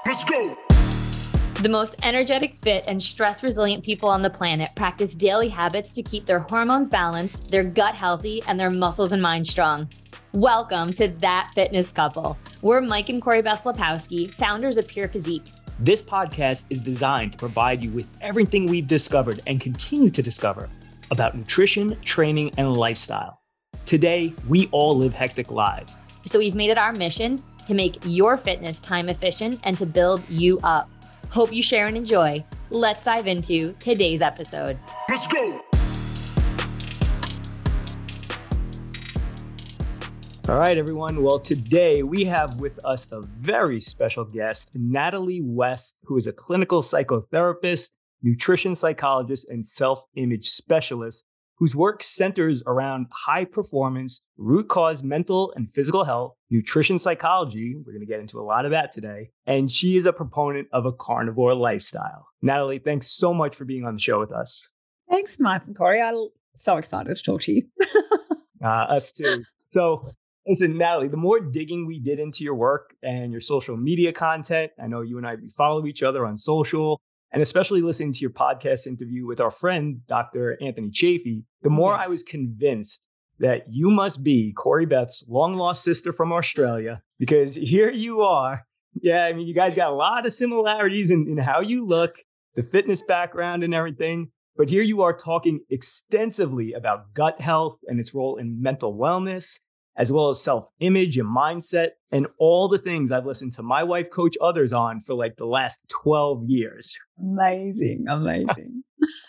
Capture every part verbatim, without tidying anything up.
Let's go. The most energetic, fit, and stress-resilient people on the planet practice daily habits to keep their hormones balanced, their gut healthy, and their muscles and mind strong. Welcome to That Fitness Couple. We're Mike and Corey Beth Lepowski, founders of Pure Physique. This podcast is designed to provide you with everything we've discovered and continue to discover about nutrition, training, and lifestyle. Today, we all live hectic lives. So we've made it our mission to make your fitness time efficient and to build you up. Hope you share and enjoy. Let's dive into today's episode. Let's go. All right, everyone. Well, today we have with us a very special guest, Natalie West, who is a clinical psychotherapist, nutrition psychologist, and self-image specialist, whose work centers around high performance, root cause mental and physical health, nutrition psychology. We're going to get into a lot of that today. And she is a proponent of a carnivore lifestyle. Natalie, thanks so much for being on the show with us. Thanks, Mike and Corey. I'm so excited to talk to you. uh, us too. So listen, Natalie, the more digging we did into your work and your social media content, I know you and I, we follow each other on social, and especially listening to your podcast interview with our friend, Doctor Anthony Chafee, the more I was convinced that you must be Corey Beth's long-lost sister from Australia, because here you are. Yeah, I mean, you guys got a lot of similarities in, in how you look, the fitness background and everything. But here you are talking extensively about gut health and its role in mental wellness, as well as self-image and mindset, and all the things I've listened to my wife coach others on for like the last twelve years. Amazing, amazing.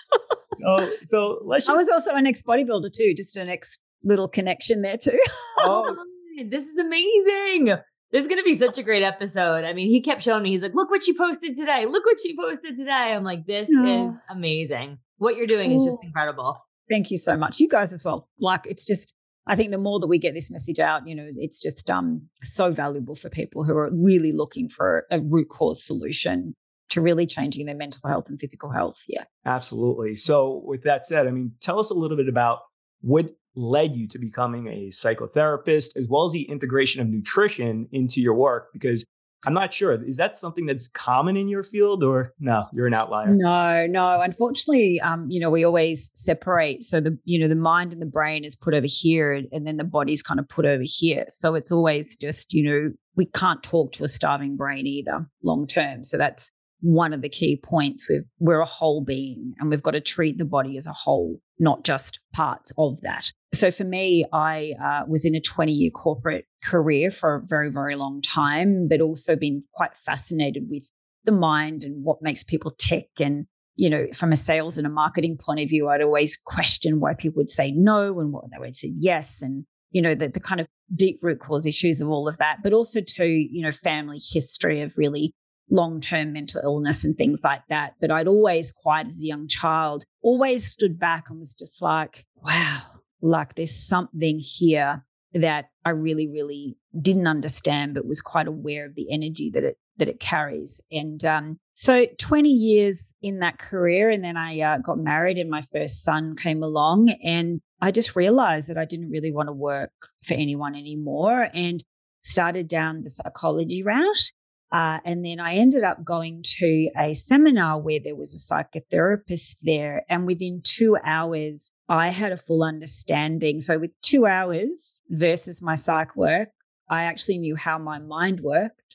so, so let's just... I was also an ex-bodybuilder too, just an ex little connection there too. Oh, this is amazing. This is going to be such a great episode. I mean, he kept showing me, he's like, look what she posted today. Look what she posted today. I'm like, this Oh. is amazing. What you're doing is just incredible. Thank you so much. You guys as well. Like, it's just, I think the more that we get this message out, you know, it's just um so valuable for people who are really looking for a root cause solution to really changing their mental health and physical health. Yeah. Absolutely. So with that said, I mean, tell us a little bit about what led you to becoming a psychotherapist, as well as the integration of nutrition into your work, because I'm not sure, is that something that's common in your field, or no, you're an outlier? No, no. Unfortunately, um, you know, we always separate. So the, you know, the mind and the brain is put over here, and, and then the body's kind of put over here. So it's always just, you know, we can't talk to a starving brain either long term. So that's one of the key points. We've, we're a whole being, and we've got to treat the body as a whole, not just parts of that. So for me, I uh, was in a twenty-year corporate career for a very, very long time, but also been quite fascinated with the mind and what makes people tick. And, you know, from a sales and a marketing point of view, I'd always question why people would say no and what they would say yes. And, you know, the, the kind of deep root cause issues of all of that, but also to, you know, family history of really long-term mental illness and things like that. But I'd always, quite as a young child, always stood back and was just like, wow, like there's something here that I really, really didn't understand, but was quite aware of the energy that it that it carries. And um, so twenty years in that career, and then I uh, got married and my first son came along, and I just realized that I didn't really want to work for anyone anymore, and started down the psychology route. Uh, and then I ended up going to a seminar where there was a psychotherapist there. And within two hours, I had a full understanding. So with two hours versus my psych work, I actually knew how my mind worked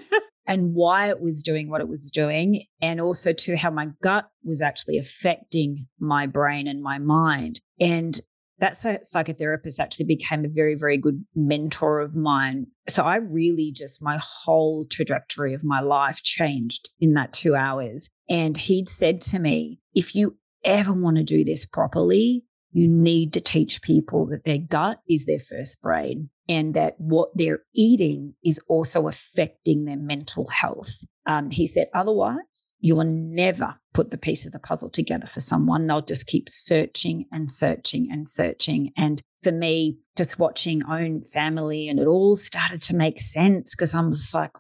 and why it was doing what it was doing, and also to how my gut was actually affecting my brain and my mind. And that psychotherapist actually became a very, very good mentor of mine. So I really just, my whole trajectory of my life changed in that two hours. And he'd said to me, if you ever want to do this properly, you need to teach people that their gut is their first brain, and that what they're eating is also affecting their mental health. Um, he said, otherwise, you will never put the piece of the puzzle together for someone. They'll just keep searching and searching and searching. And for me, just watching own family, and it all started to make sense, because I'm just like,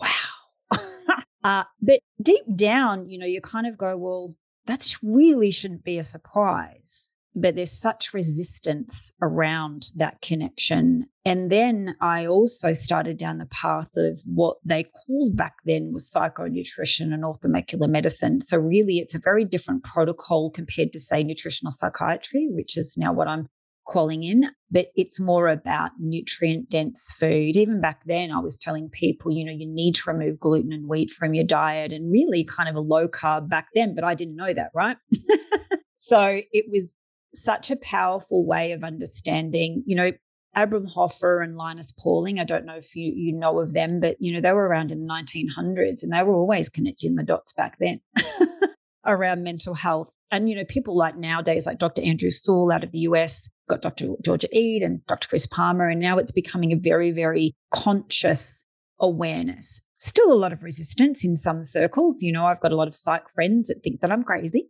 wow. uh, but deep down, you know, you kind of go, well, that really shouldn't be a surprise. but there's such resistance around that connection. And then I also started down the path of what they called back then was psychonutrition and orthomolecular medicine. So really it's a very different protocol compared to, say, nutritional psychiatry, which is now what I'm calling in, but it's more about nutrient dense food. Even back then I was telling people, you know, you need to remove gluten and wheat from your diet, and really kind of a low carb back then, but I didn't know that, right? So it was such a powerful way of understanding, you know, Abram Hoffer and Linus Pauling. I don't know if you, you know of them, but, you know, they were around in the nineteen hundreds and they were always connecting the dots back then around mental health. And, you know, people like nowadays, like Doctor Andrew Sewell out of the U S, got Doctor Georgia Ede and Doctor Chris Palmer, and now it's becoming a very, very conscious awareness. Still a lot of resistance in some circles. You know, I've got a lot of psych friends that think that I'm crazy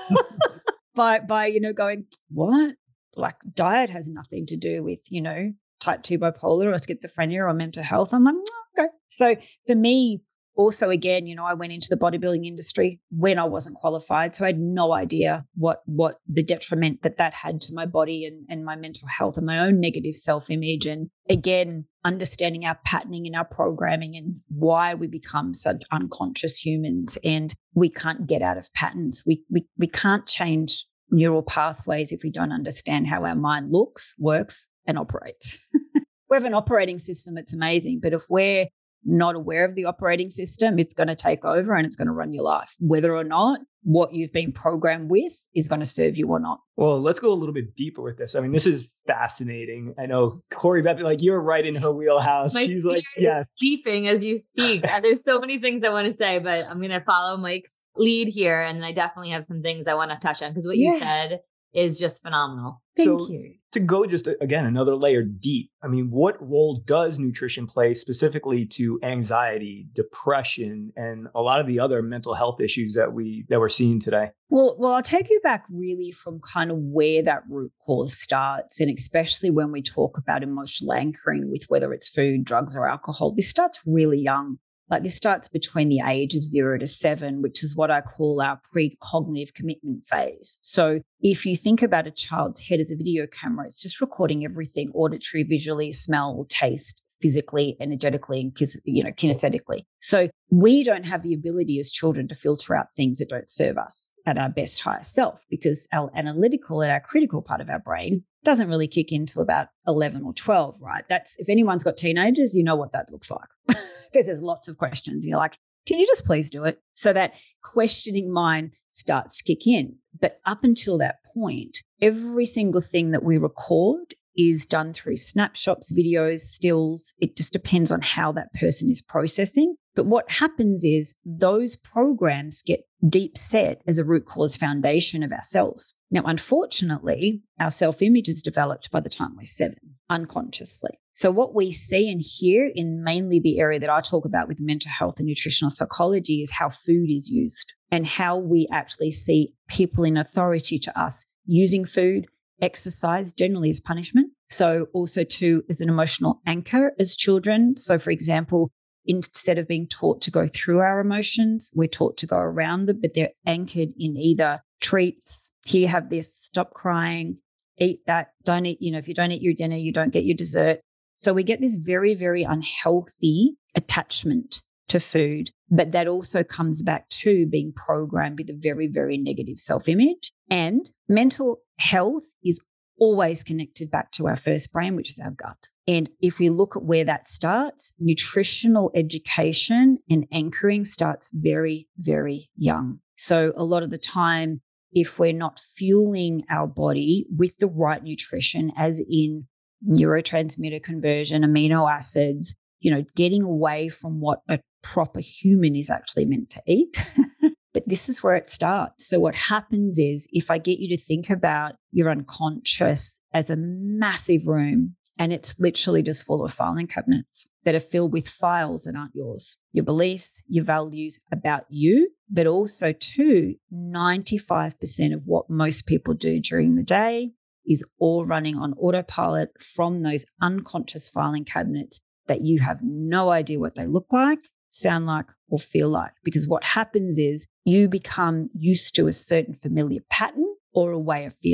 by, by, you know, going, what? Like diet has nothing to do with, you know, type two bipolar or schizophrenia or mental health. I'm like, oh, okay. So for me, also, again, you know, I went into the bodybuilding industry when I wasn't qualified. So I had no idea what what the detriment that that had to my body and, and my mental health and my own negative self-image. And again, understanding our patterning and our programming and why we become such unconscious humans and we can't get out of patterns. We we we can't change neural pathways if we don't understand how our mind looks, works, and operates. We have an operating system that's amazing, but if we're not aware of the operating system, it's going to take over and it's going to run your life, whether or not what you've been programmed with is going to serve you or not. Well, let's go a little bit deeper with this. I mean, this is fascinating. I know Corey Beth, like you're right in her wheelhouse. My She's like, yeah, leaping as you speak. There's so many things I want to say, but I'm going to follow Mike's lead here. And I definitely have some things I want to touch on because what yeah. you said is just phenomenal. Thank so you. To go just, again, another layer deep, I mean, what role does nutrition play specifically to anxiety, depression, and a lot of the other mental health issues that, we, that we're seeing today? Well, well, I'll take you back really from kind of where that root cause starts. And especially when we talk about emotional anchoring with whether it's food, drugs, or alcohol, this starts really young. Like this starts between the age of zero to seven, which is what I call our pre-cognitive commitment phase. So if you think about a child's head as a video camera, it's just recording everything auditory, visually, smell, taste, physically, energetically, and you know, kinesthetically. So we don't have the ability as children to filter out things that don't serve us at our best highest self because our analytical and our critical part of our brain doesn't really kick in till about eleven or twelve, right? That's if anyone's got teenagers, you know what that looks like because there's lots of questions. You're like, can you just please do it? So that questioning mind starts to kick in. But up until that point, every single thing that we record is done through snapshots, videos, stills. It just depends on how that person is processing. But what happens is those programs get deep set as a root cause foundation of ourselves. Now, unfortunately, our self-image is developed by the time we're seven, unconsciously. So what we see and hear in mainly the area that I talk about with mental health and nutritional psychology is how food is used and how we actually see people in authority to us using food, exercise generally as punishment. So also too as an emotional anchor as children. So for example, instead of being taught to go through our emotions, we're taught to go around them, but they're anchored in either treats. Here, have this, stop crying, eat that, don't eat, you know, if you don't eat your dinner, you don't get your dessert. So we get this very, very unhealthy attachment to food, but that also comes back to being programmed with a very, very negative self-image. And mental health is always connected back to our first brain, which is our gut. And if we look at where that starts, nutritional education and anchoring starts very, very young. So a lot of the time, if we're not fueling our body with the right nutrition, as in neurotransmitter conversion, amino acids, you know, getting away from what a proper human is actually meant to eat. But this is where it starts. So what happens is if I get you to think about your unconscious as a massive room, and it's literally just full of filing cabinets that are filled with files that aren't yours, your beliefs, your values about you, but also too, ninety-five percent of what most people do during the day is all running on autopilot from those unconscious filing cabinets that you have no idea what they look like, sound like, or feel like. Because what happens is you become used to a certain familiar pattern or a way of feeling.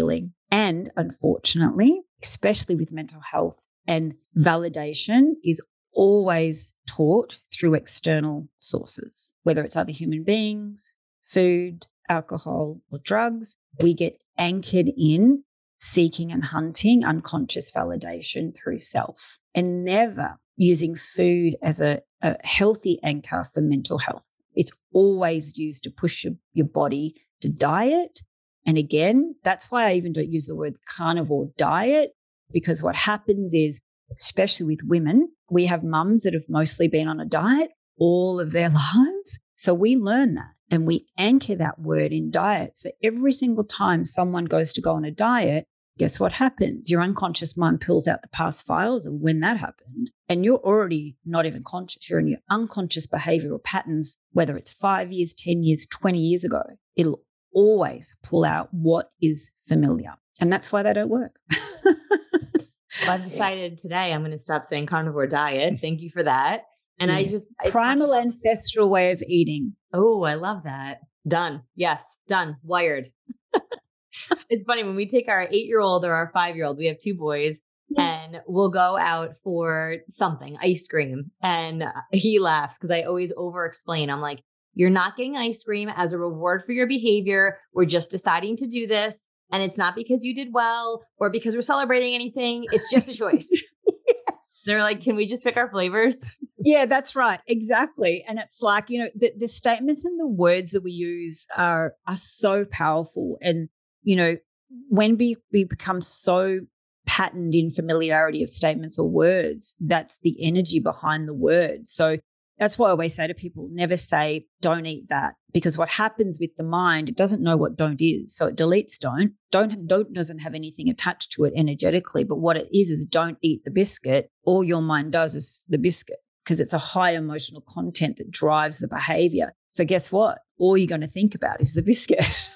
And unfortunately, especially with mental health, and validation is always taught through external sources, whether it's other human beings, food, alcohol, or drugs. We get anchored in seeking and hunting unconscious validation through self, and never using food as a, a healthy anchor for mental health. It's always used to push your, your body to diet. And again, that's why I even don't use the word carnivore diet, because what happens is, especially with women, we have mums that have mostly been on a diet all of their lives. So we learn that and we anchor that word in diet. So every single time someone goes to go on a diet, guess what happens? Your unconscious mind pulls out the past files of when that happened. And you're already not even conscious. You're in your unconscious behavioral patterns, whether it's five years, ten years, twenty years ago. It'll always pull out what is familiar. And that's why they don't work. Well, I've decided today I'm going to stop saying carnivore diet. Thank you for that. And I just... Primal ancestral way of eating. Oh, I love that. Done. Yes, done. Wired. It's funny when we take our eight-year-old or our five-year-old, we have two boys, and we'll go out for something, ice cream. And he laughs because I always over-explain. I'm like, you're not getting ice cream as a reward for your behavior. We're just deciding to do this. And it's not because you did well or because we're celebrating anything. It's just a choice. Yes. They're like, can we just pick our flavors? Yeah, that's right. Exactly. And it's like, you know, the, the statements and the words that we use are are so powerful. And, you know, when we, we become so patterned in familiarity of statements or words, that's the energy behind the word. So that's why I always say to people, never say, don't eat that. Because what happens with the mind, it doesn't know what don't is. So it deletes don't. Don't, don't doesn't have anything attached to it energetically. But what it is, is don't eat the biscuit. All your mind does is the biscuit, because it's a high emotional content that drives the behavior. So guess what? All you're going to think about is the biscuit.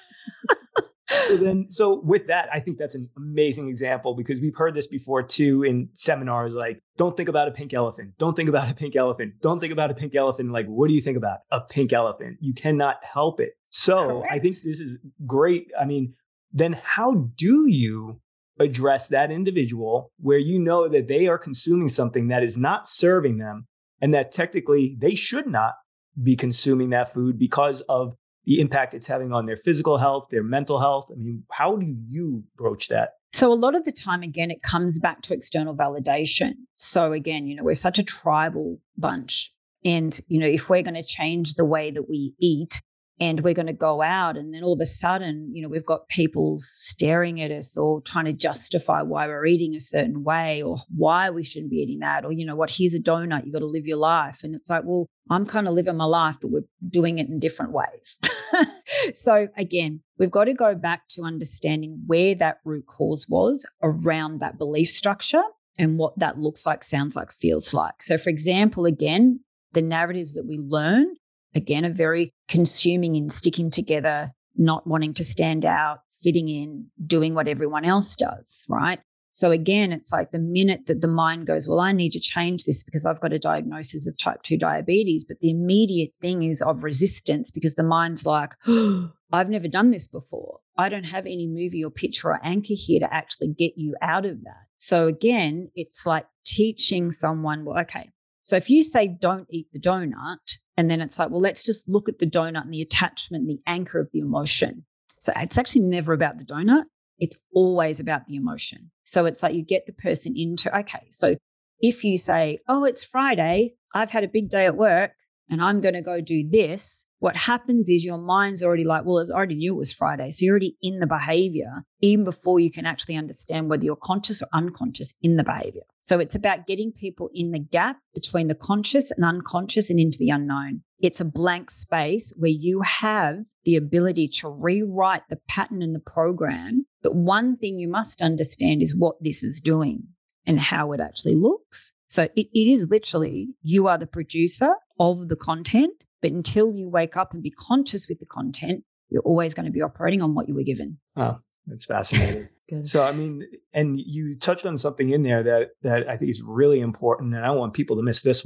So then, so with that, I think that's an amazing example, because we've heard this before too in seminars, like, don't think about a pink elephant. Don't think about a pink elephant. Don't think about a pink elephant. Like, what do you think about? A pink elephant. You cannot help it. So Correct. I think this is great. I mean, then how do you address that individual where you know that they are consuming something that is not serving them, and that technically they should not be consuming that food because of the impact it's having on their physical health, their mental health? I mean, how do you broach that? So a lot of the time, again, it comes back to external validation. So again, you know, we're such a tribal bunch. And, you know, if we're going to change the way that we eat, and we're going to go out, and then all of a sudden, you know, we've got people staring at us or trying to justify why we're eating a certain way or why we shouldn't be eating that. Or, you know what, here's a donut, you got to live your life. And it's like, well, I'm kind of living my life, but we're doing it in different ways. So again, we've got to go back to understanding where that root cause was around that belief structure and what that looks like, sounds like, feels like. So for example, again, the narratives that we learn, again, are very consuming in sticking together, not wanting to stand out, fitting in, doing what everyone else does, right? So again, it's like the minute that the mind goes, well, I need to change this because I've got a diagnosis of type two diabetes, but the immediate thing is of resistance, because the mind's like, oh, I've never done this before. I don't have any movie or picture or anchor here to actually get you out of that. So again, it's like teaching someone, well, okay, so if you say don't eat the donut, and then it's like, well, let's just look at the donut and the attachment, the anchor of the emotion. So it's actually never about the donut. It's always about the emotion. So it's like you get the person into, okay, so if you say, oh, it's Friday, I've had a big day at work and I'm going to go do this, what happens is your mind's already like, well, I already knew it was Friday. So you're already in the behavior even before you can actually understand whether you're conscious or unconscious in the behavior. So it's about getting people in the gap between the conscious and unconscious and into the unknown. It's a blank space where you have the ability to rewrite the pattern and the program. But one thing you must understand is what this is doing and how it actually looks. So it, it is literally, you are the producer of the content. But until you wake up and be conscious with the content, you're always going to be operating on what you were given. Oh, that's fascinating. Good. So, I mean, and you touched on something in there that that I think is really important, and I don't want people to miss this one.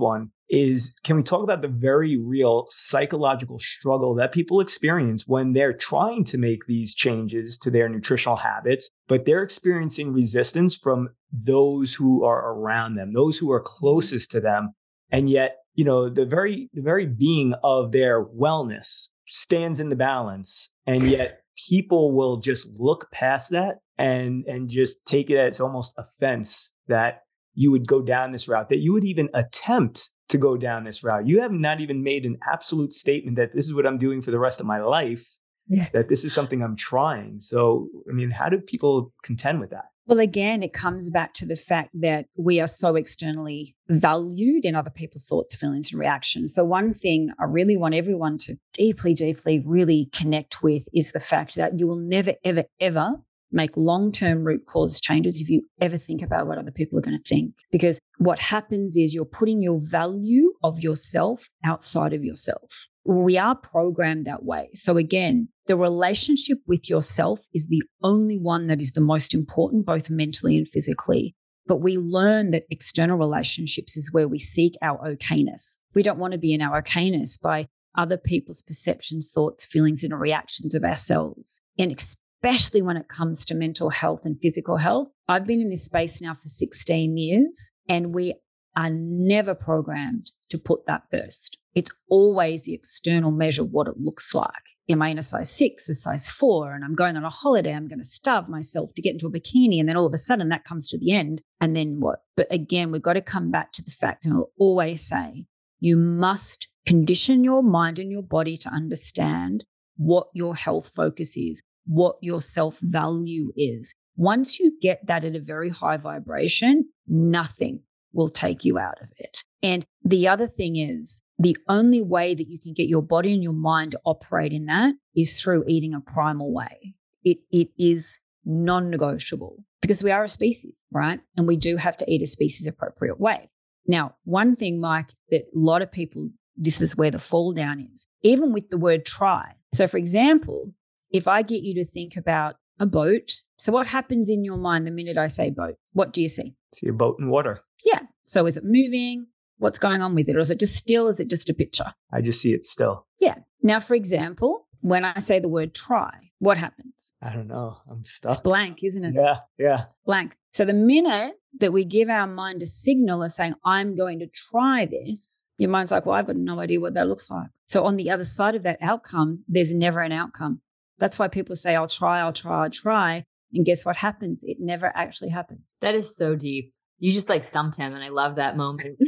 is can we talk about the very real psychological struggle that people experience when they're trying to make these changes to their nutritional habits, but they're experiencing resistance from those who are around them, those who are closest to them. And yet, you know, the very the very being of their wellness stands in the balance. And yet people will just look past that and and just take it as almost offense that you would go down this route, that you would even attempt to go down this route. You have not even made an absolute statement that this is what I'm doing for the rest of my life, yeah. that this is something I'm trying. So, I mean, how do people contend with that? Well, again, it comes back to the fact that we are so externally valued in other people's thoughts, feelings, and reactions. So one thing I really want everyone to deeply, deeply really connect with is the fact that you will never, ever, ever make long-term root cause changes if you ever think about what other people are going to think. Because what happens is you're putting your value of yourself outside of yourself. We are programmed that way. So again, the relationship with yourself is the only one that is the most important, both mentally and physically. But we learn that external relationships is where we seek our okayness. We don't want to be in our okayness by other people's perceptions, thoughts, feelings, and reactions of ourselves. And especially when it comes to mental health and physical health. I've been in this space now for sixteen years, and we are never programmed to put that first. It's always the external measure of what it looks like. Am I in a size six, a size four, and I'm going on a holiday, I'm going to starve myself to get into a bikini, and then all of a sudden that comes to the end, and then what? But again, we've got to come back to the fact, and I'll always say, you must condition your mind and your body to understand what your health focus is, what your self-value is. Once you get that at a very high vibration, nothing will take you out of it. And the other thing is, the only way that you can get your body and your mind to operate in that is through eating a primal way. It, it is non-negotiable because we are a species, right? And we do have to eat a species appropriate way. Now, one thing, Mike, that a lot of people, this is where the fall down is, even with the word try. So for example, if I get you to think about a boat, so what happens in your mind the minute I say boat? What do you see? See a boat in water. Yeah. So is it moving? What's going on with it? Or is it just still? Is it just a picture? I just see it still. Yeah. Now, for example, when I say the word try, what happens? I don't know. I'm stuck. It's blank, isn't it? Yeah. Yeah. Blank. So the minute that we give our mind a signal of saying, I'm going to try this, your mind's like, well, I've got no idea what that looks like. So on the other side of that outcome, there's never an outcome. That's why people say, I'll try, I'll try, I'll try. And guess what happens? It never actually happens. That is so deep. You just like stumped him, and I love that moment.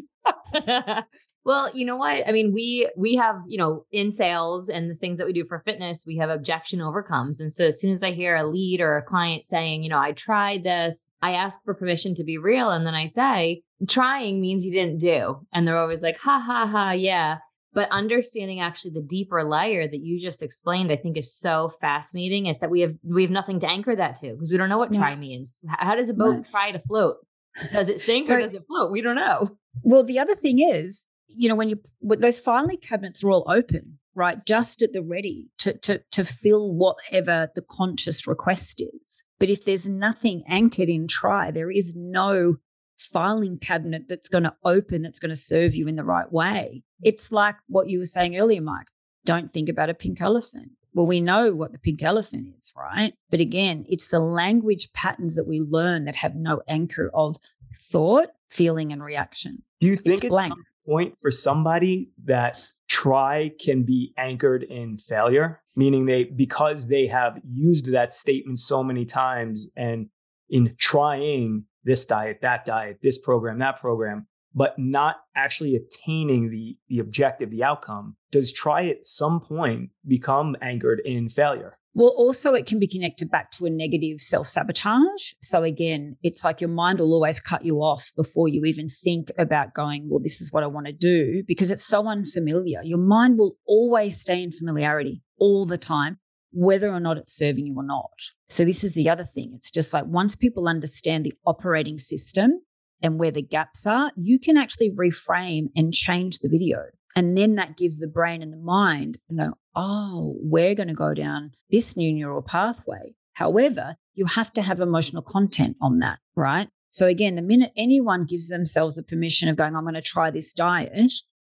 Well, you know what? I mean, we we have, you know, in sales and the things that we do for fitness, we have objection overcomes. And so as soon as I hear a lead or a client saying, you know, I tried this, I ask for permission to be real. And then I say, trying means you didn't do. And they're always like, ha, ha, ha, yeah. But understanding actually the deeper layer that you just explained, I think is so fascinating, is that we have we have nothing to anchor that to because we don't know what try means. How does a boat No. try to float? Does it sink or does it float? We don't know. Well, the other thing is, you know, when you when those filing cabinets are all open, right, just at the ready to to to fill whatever the conscious request is. But if there's nothing anchored in try, there is no filing cabinet that's going to open, that's going to serve you in the right way. It's like what you were saying earlier, Mike. Don't think about a pink elephant. Well, we know what the pink elephant is, right? But again, it's the language patterns that we learn that have no anchor of thought, feeling, and reaction. Do you think It's at blank. some point for somebody that try can be anchored in failure, meaning they, because they have used that statement so many times and in trying this diet, that diet, this program, that program, but not actually attaining the, the objective, the outcome, does try at some point become anchored in failure? Well, also it can be connected back to a negative self-sabotage. So again, it's like your mind will always cut you off before you even think about going, well, this is what I want to do, because it's so unfamiliar. Your mind will always stay in familiarity all the time, whether or not it's serving you or not. So this is the other thing. It's just like once people understand the operating system and where the gaps are, you can actually reframe and change the video. And then that gives the brain and the mind, you know, oh, we're going to go down this new neural pathway. However, you have to have emotional content on that, right? So again, the minute anyone gives themselves the permission of going, I'm going to try this diet,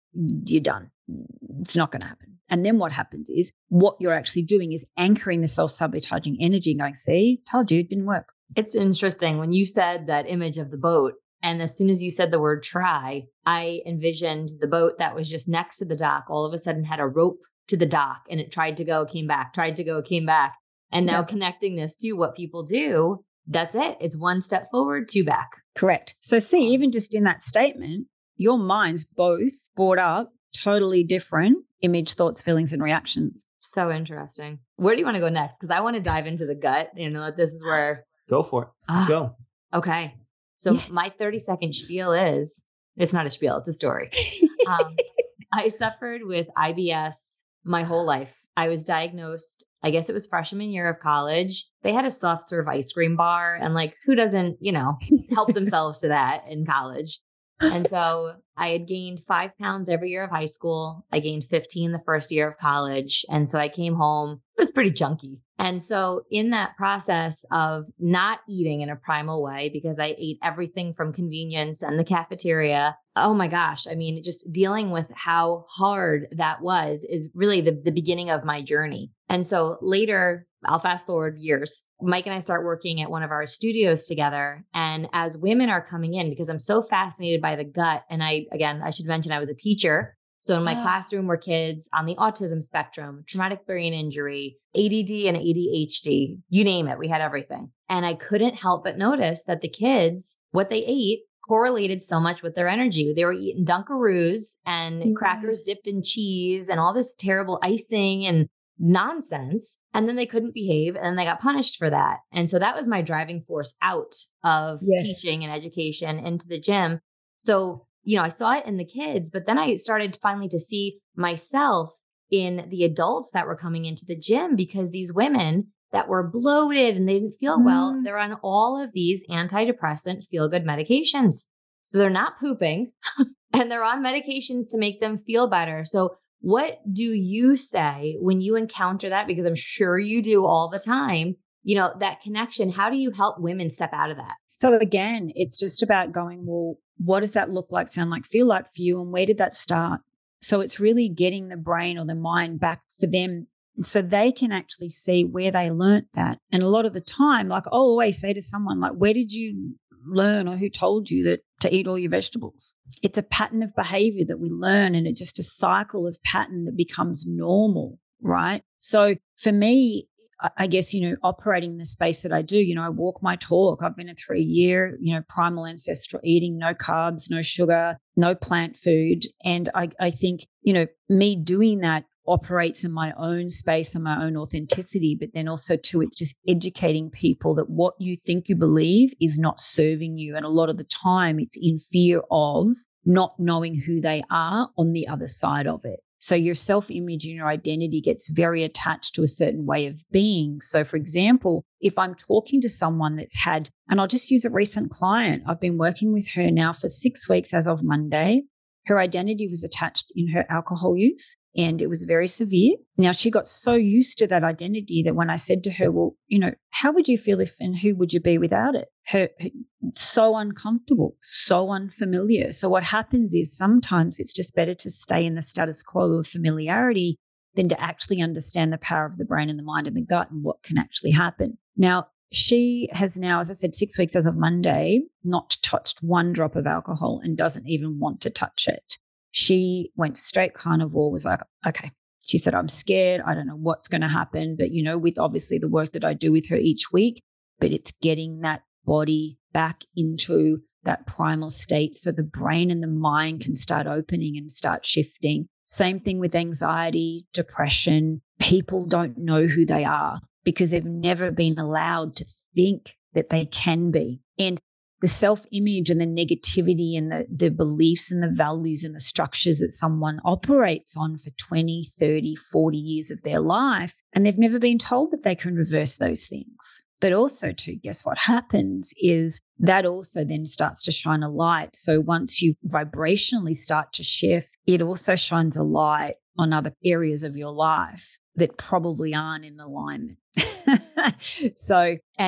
you're done. It's not going to happen. And then what happens is what you're actually doing is anchoring the self-sabotaging energy and going, see, told you it didn't work. It's interesting when you said that image of the boat. And as soon as you said the word try, I envisioned the boat that was just next to the dock all of a sudden had a rope to the dock and it tried to go, came back, tried to go, came back. And now yeah. connecting this to what people do, that's it. It's one step forward, two back. Correct. So see, even just in that statement, your minds both brought up totally different image, thoughts, feelings, and reactions. So interesting. Where do you want to go next? Because I want to dive into the gut. You know, this is where... Go for it. Let's go. Okay. So yeah. my thirty second spiel is, it's not a spiel, it's a story. Um, I suffered with I B S my whole life. I was diagnosed, I guess it was freshman year of college. They had a soft serve ice cream bar and like, who doesn't, you know, help themselves to that in college? And so I had gained five pounds every year of high school. I gained fifteen the first year of college. And so I came home, it was pretty chunky. And so in that process of not eating in a primal way, because I ate everything from convenience and the cafeteria, oh my gosh, I mean, just dealing with how hard that was is really the, the beginning of my journey. And so later, I'll fast forward years. Mike and I start working at one of our studios together. And as women are coming in, because I'm so fascinated by the gut, and I, again, I should mention I was a teacher. So in my oh. classroom were kids on the autism spectrum, traumatic brain injury, A D D and A D H D, you name it. We had everything. And I couldn't help but notice that the kids, what they ate correlated so much with their energy. They were eating Dunkaroos and mm-hmm. crackers dipped in cheese and all this terrible icing and nonsense. And then they couldn't behave and they got punished for that. And so that was my driving force out of yes. teaching and education into the gym. So, you know, I saw it in the kids, but then I started finally to see myself in the adults that were coming into the gym because these women that were bloated and they didn't feel mm. well, they're on all of these antidepressant feel-good medications. So they're not pooping and they're on medications to make them feel better. So what do you say when you encounter that? Because I'm sure you do all the time, you know, that connection. How do you help women step out of that? So again, it's just about going, well, what does that look like, sound like, feel like for you? And where did that start? So it's really getting the brain or the mind back for them so they can actually see where they learnt that. And a lot of the time, like I'll always say to someone, like, where did you learn or who told you that to eat all your vegetables? It's a pattern of behavior that we learn and it's just a cycle of pattern that becomes normal, right? So for me, I guess, you know, operating in the space that I do, you know, I walk my talk. I've been a three year, you know, primal ancestral eating, no carbs, no sugar, no plant food. And I, I think, you know, me doing that operates in my own space and my own authenticity, but then also too, it's just educating people that what you think you believe is not serving you. And a lot of the time it's in fear of not knowing who they are on the other side of it. So your self-image and your identity gets very attached to a certain way of being. So for example, if I'm talking to someone that's had, and I'll just use a recent client, I've been working with her now for six weeks as of Monday. Her identity was attached in her alcohol use and it was very severe. Now she got so used to that identity that when I said to her, well, you know, how would you feel if and who would you be without it? Her, her so uncomfortable, so unfamiliar. So what happens is sometimes it's just better to stay in the status quo of familiarity than to actually understand the power of the brain and the mind and the gut and what can actually happen. Now, she has now, as I said, six weeks as of Monday, not touched one drop of alcohol and doesn't even want to touch it. She went straight carnivore, was like, okay. She said, I'm scared. I don't know what's going to happen. But, you know, with obviously the work that I do with her each week, but it's getting that body back into that primal state so the brain and the mind can start opening and start shifting. Same thing with anxiety, depression. People don't know who they are because they've never been allowed to think that they can be. And the self-image and the negativity and the, the beliefs and the values and the structures that someone operates on for twenty, thirty, forty years of their life, and they've never been told that they can reverse those things. But also too, guess what happens is that also then starts to shine a light. So once you vibrationally start to shift, it also shines a light on other areas of your life that probably aren't in alignment. So, and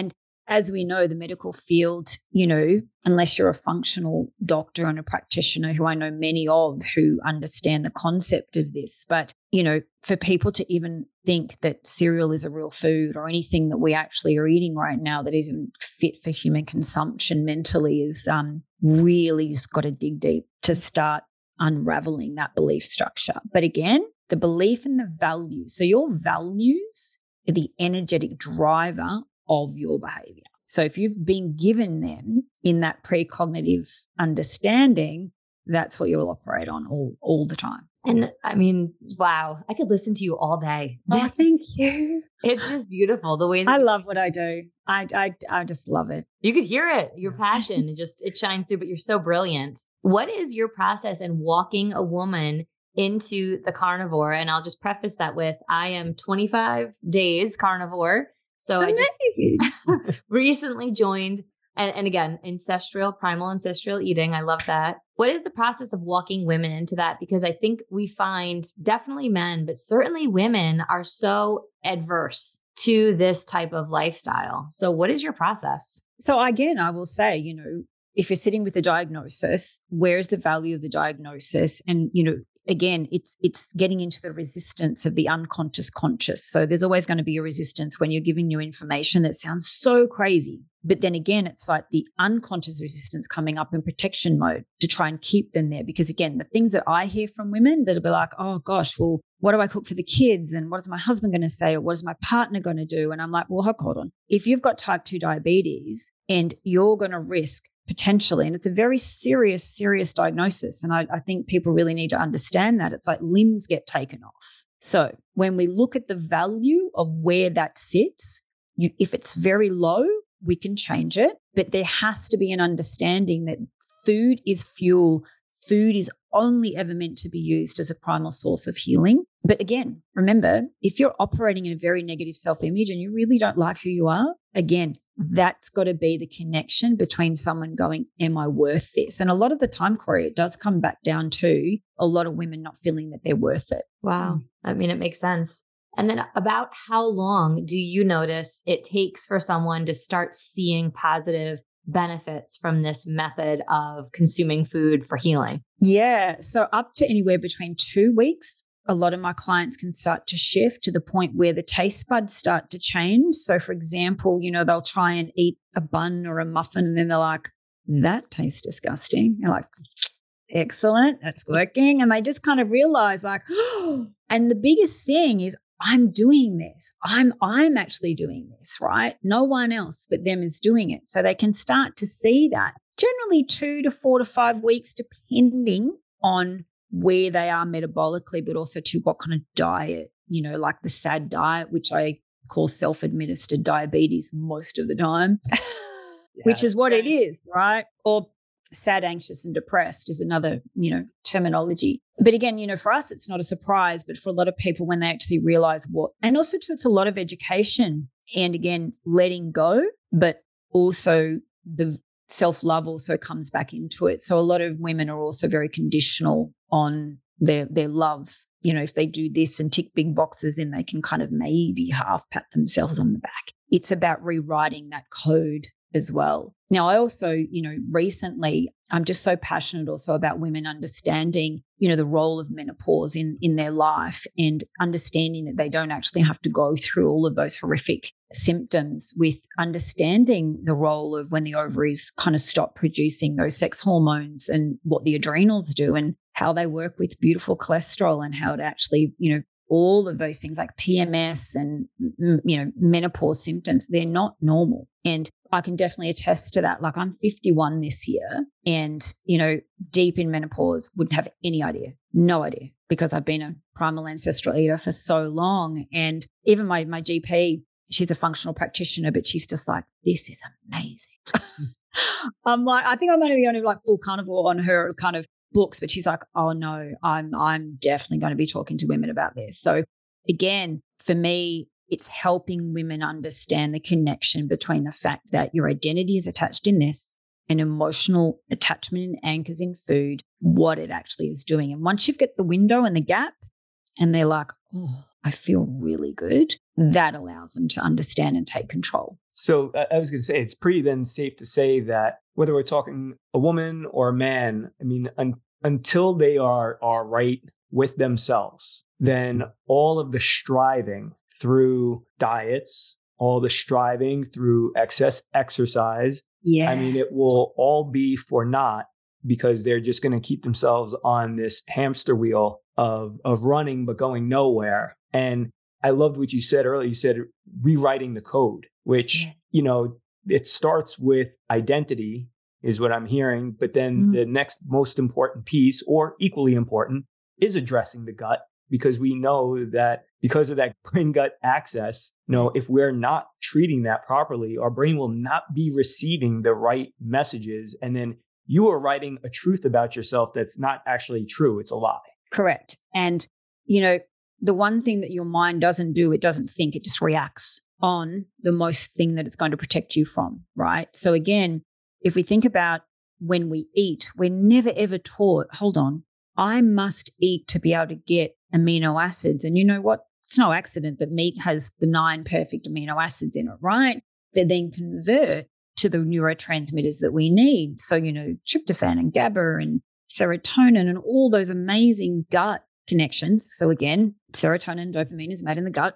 as we know, the medical field, you know, unless you're a functional doctor and a practitioner, who I know many of who understand the concept of this, but, you know, for people to even think that cereal is a real food or anything that we actually are eating right now that isn't fit for human consumption mentally is um, really got to dig deep to start unraveling that belief structure. But again, the belief and the values. So your values are the energetic driver of your behavior. So if you've been given them in that precognitive understanding, that's what you'll operate on all, all the time. And I mean, wow, I could listen to you all day. Oh, thank you. It's just beautiful the way that I love what I do. I, I, I just love it. You could hear it, your passion, it just, it shines through, but you're so brilliant. What is your process in walking a woman into the carnivore? And I'll just preface that with, I am twenty-five days carnivore. So Amazing. I just recently joined, and, and again, ancestral, primal ancestral eating. I love that. What is the process of walking women into that? Because I think we find definitely men, but certainly women are so adverse to this type of lifestyle. So what is your process? So again, I will say, you know, if you're sitting with a diagnosis, where's the value of the diagnosis? And, you know, again, it's it's getting into the resistance of the unconscious conscious. So there's always going to be a resistance when you're giving new information that sounds so crazy. But then again, it's like the unconscious resistance coming up in protection mode to try and keep them there. Because again, the things that I hear from women that'll be like, oh gosh, well, what do I cook for the kids? And what is my husband going to say? Or what is my partner going to do? And I'm like, well, hold on. If you've got type two diabetes and you're going to risk potentially, and it's a very serious, serious diagnosis. And I, I think people really need to understand that. It's like limbs get taken off. So when we look at the value of where that sits, you, if it's very low, we can change it. But there has to be an understanding that food is fuel. Food is only ever meant to be used as a primal source of healing. But again, remember, if you're operating in a very negative self-image and you really don't like who you are, again, that's got to be the connection between someone going, am I worth this? And a lot of the time, Corey, it does come back down to a lot of women not feeling that they're worth it. Wow. I mean, it makes sense. And then about how long do you notice it takes for someone to start seeing positive benefits from this method of consuming food for healing? Yeah. So up to anywhere between two weeks, a lot of my clients can start to shift to the point where the taste buds start to change. So for example, you know, they'll try and eat a bun or a muffin and then they're like, that tastes disgusting. You're like, excellent, that's working. And they just kind of realize like, oh, and the biggest thing is I'm doing this. I'm I'm actually doing this, right? No one else but them is doing it. So they can start to see that. Generally two to four to five weeks, depending on where they are metabolically, but also to what kind of diet, you know, like the SAD diet, which I call self-administered diabetes most of the time, yeah, which is what right. it is, right? Or sad, anxious, and depressed is another, you know, terminology. But again, you know, for us, it's not a surprise, but for a lot of people, when they actually realize what, and also to, it's a lot of education and again, letting go, but also the self-love also comes back into it. So a lot of women are also very conditional on their, their love. You know, if they do this and tick big boxes, then they can kind of maybe half pat themselves on the back. It's about rewriting that code as well. Now, I also, you know, recently, I'm just so passionate also about women understanding, you know, the role of menopause in, in their life and understanding that they don't actually have to go through all of those horrific symptoms, with understanding the role of when the ovaries kind of stop producing those sex hormones and what the adrenals do and how they work with beautiful cholesterol and how it actually, you know, all of those things like P M S and, you know, menopause symptoms, they're not normal. And I can definitely attest to that. Like I'm fifty-one this year and, you know, deep in menopause, wouldn't have any idea, no idea, because I've been a primal ancestral eater for so long. And even my, my G P, she's a functional practitioner, but she's just like, this is amazing. I'm like, I think I'm only the only like full carnivore on her kind of books, but she's like, oh no, I'm I'm definitely going to be talking to women about this. So again, for me, it's helping women understand the connection between the fact that your identity is attached in this and emotional attachment and anchors in food, what it actually is doing. And once you've got the window and the gap and they're like, oh, I feel really good. That allows them to understand and take control. So uh, I was going to say, it's pretty then safe to say that whether we're talking a woman or a man, I mean, un- until they are, are right with themselves, then all of the striving through diets, all the striving through excess exercise, Yeah. I mean, it will all be for naught because they're just going to keep themselves on this hamster wheel of, of running, but going nowhere. And I loved what you said earlier. You said rewriting the code, which, Yeah. you know, it starts with identity is what I'm hearing. But then Mm. the next most important piece, or equally important, is addressing the gut, because we know that because of that brain gut axis, you know, if we're not treating that properly, our brain will not be receiving the right messages. And then you are writing a truth about yourself that's not actually true. It's a lie. Correct. And, you know, the one thing that your mind doesn't do, it doesn't think, it just reacts on the most thing that it's going to protect you from, right? So again, if we think about when we eat, we're never ever taught, hold on, I must eat to be able to get amino acids. And you know what? It's no accident that meat has the nine perfect amino acids in it, right? They then convert to the neurotransmitters that we need. So, you know, tryptophan and GABA and serotonin and all those amazing gut connections. So again, serotonin and dopamine is made in the gut,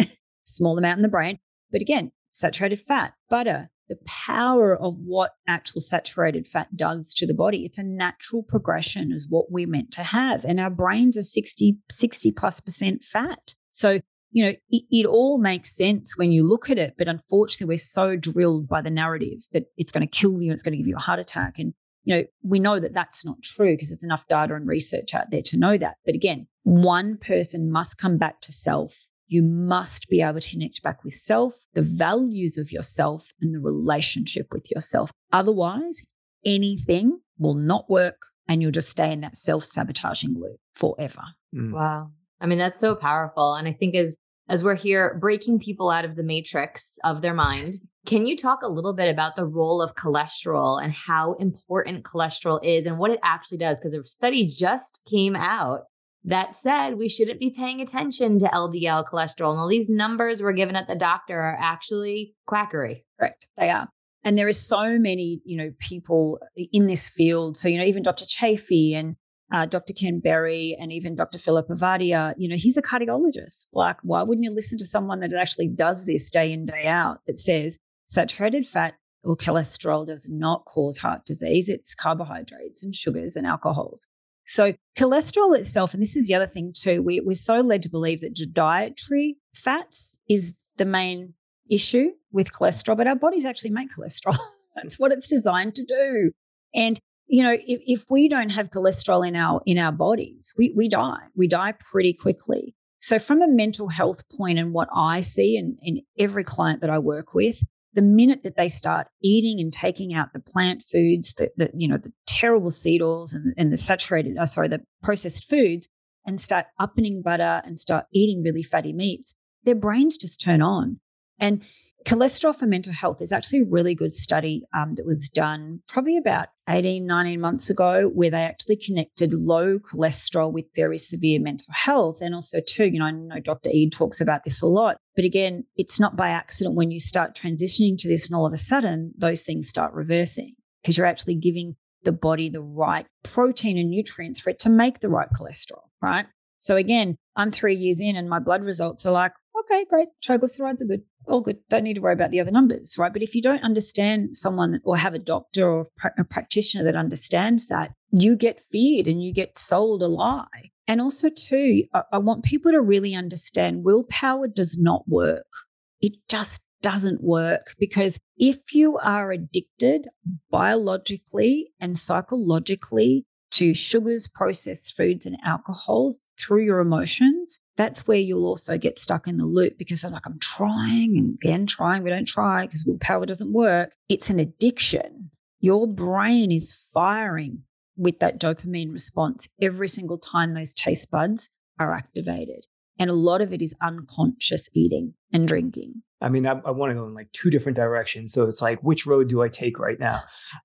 small amount in the brain. But again, saturated fat, butter, the power of what actual saturated fat does to the body. It's a natural progression is what we're meant to have. And our brains are sixty, sixty plus percent fat. So, you know, it, it all makes sense when you look at it. But unfortunately, we're so drilled by the narrative that it's going to kill you and it's going to give you a heart attack. And, you know, we know that that's not true because there's enough data and research out there to know that. But again, one person must come back to self. You must be able to connect back with self, the values of yourself, and the relationship with yourself. Otherwise, anything will not work and you'll just stay in that self-sabotaging loop forever. Mm. Wow. I mean, that's so powerful. And I think as as we're here breaking people out of the matrix of their mind, can you talk a little bit about the role of cholesterol and how important cholesterol is and what it actually does? Because a study just came out that said we shouldn't be paying attention to L D L cholesterol. And all these numbers we're given at the doctor are actually quackery. Correct. They are. And there is so many, you know, people in this field. So, you know, even Doctor Chafee and uh, Doctor Ken Berry and even Doctor Philip Avadia, you know, he's a cardiologist. Like, why wouldn't you listen to someone that actually does this day in, day out that says saturated fat or cholesterol does not cause heart disease. It's carbohydrates and sugars and alcohols. So cholesterol itself, and this is the other thing too, we, we're so led to believe that dietary fats is the main issue with cholesterol, but our bodies actually make cholesterol. That's what it's designed to do. And, you know, if, if we don't have cholesterol in our in our bodies, we, we die. We die pretty quickly. So from a mental health point and what I see in, in every client that I work with, the minute that they start eating and taking out the plant foods, the, the you know, the terrible seed oils and, and the saturated, oh, sorry, the processed foods, and start upping butter and start eating really fatty meats, their brains just turn on. And cholesterol for mental health is actually a really good study um, that was done probably about eighteen, nineteen months ago, where they actually connected low cholesterol with very severe mental health. And also too, you know, I know Doctor Eid talks about this a lot, but again, it's not by accident when you start transitioning to this and all of a sudden those things start reversing because you're actually giving the body the right protein and nutrients for it to make the right cholesterol, right? So again, I'm three years in and my blood results are like, okay, great, triglycerides are good. All good. Don't need to worry about the other numbers, right? But if you don't understand someone or have a doctor or a practitioner that understands that, you get feared and you get sold a lie. And also too, I, I want people to really understand willpower does not work. It just doesn't work, because if you are addicted biologically and psychologically to sugars, processed foods, and alcohols through your emotions, that's where you'll also get stuck in the loop because I'm like, I'm trying and again trying, we don't try because willpower doesn't work. It's an addiction. Your brain is firing with that dopamine response every single time those taste buds are activated. And a lot of it is unconscious eating and drinking. I mean, I, I want to go in like two different directions. So it's like, which road do I take right now?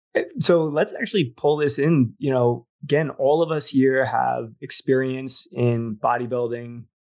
So let's actually pull this in. You know, again, all of us here have experience in bodybuilding,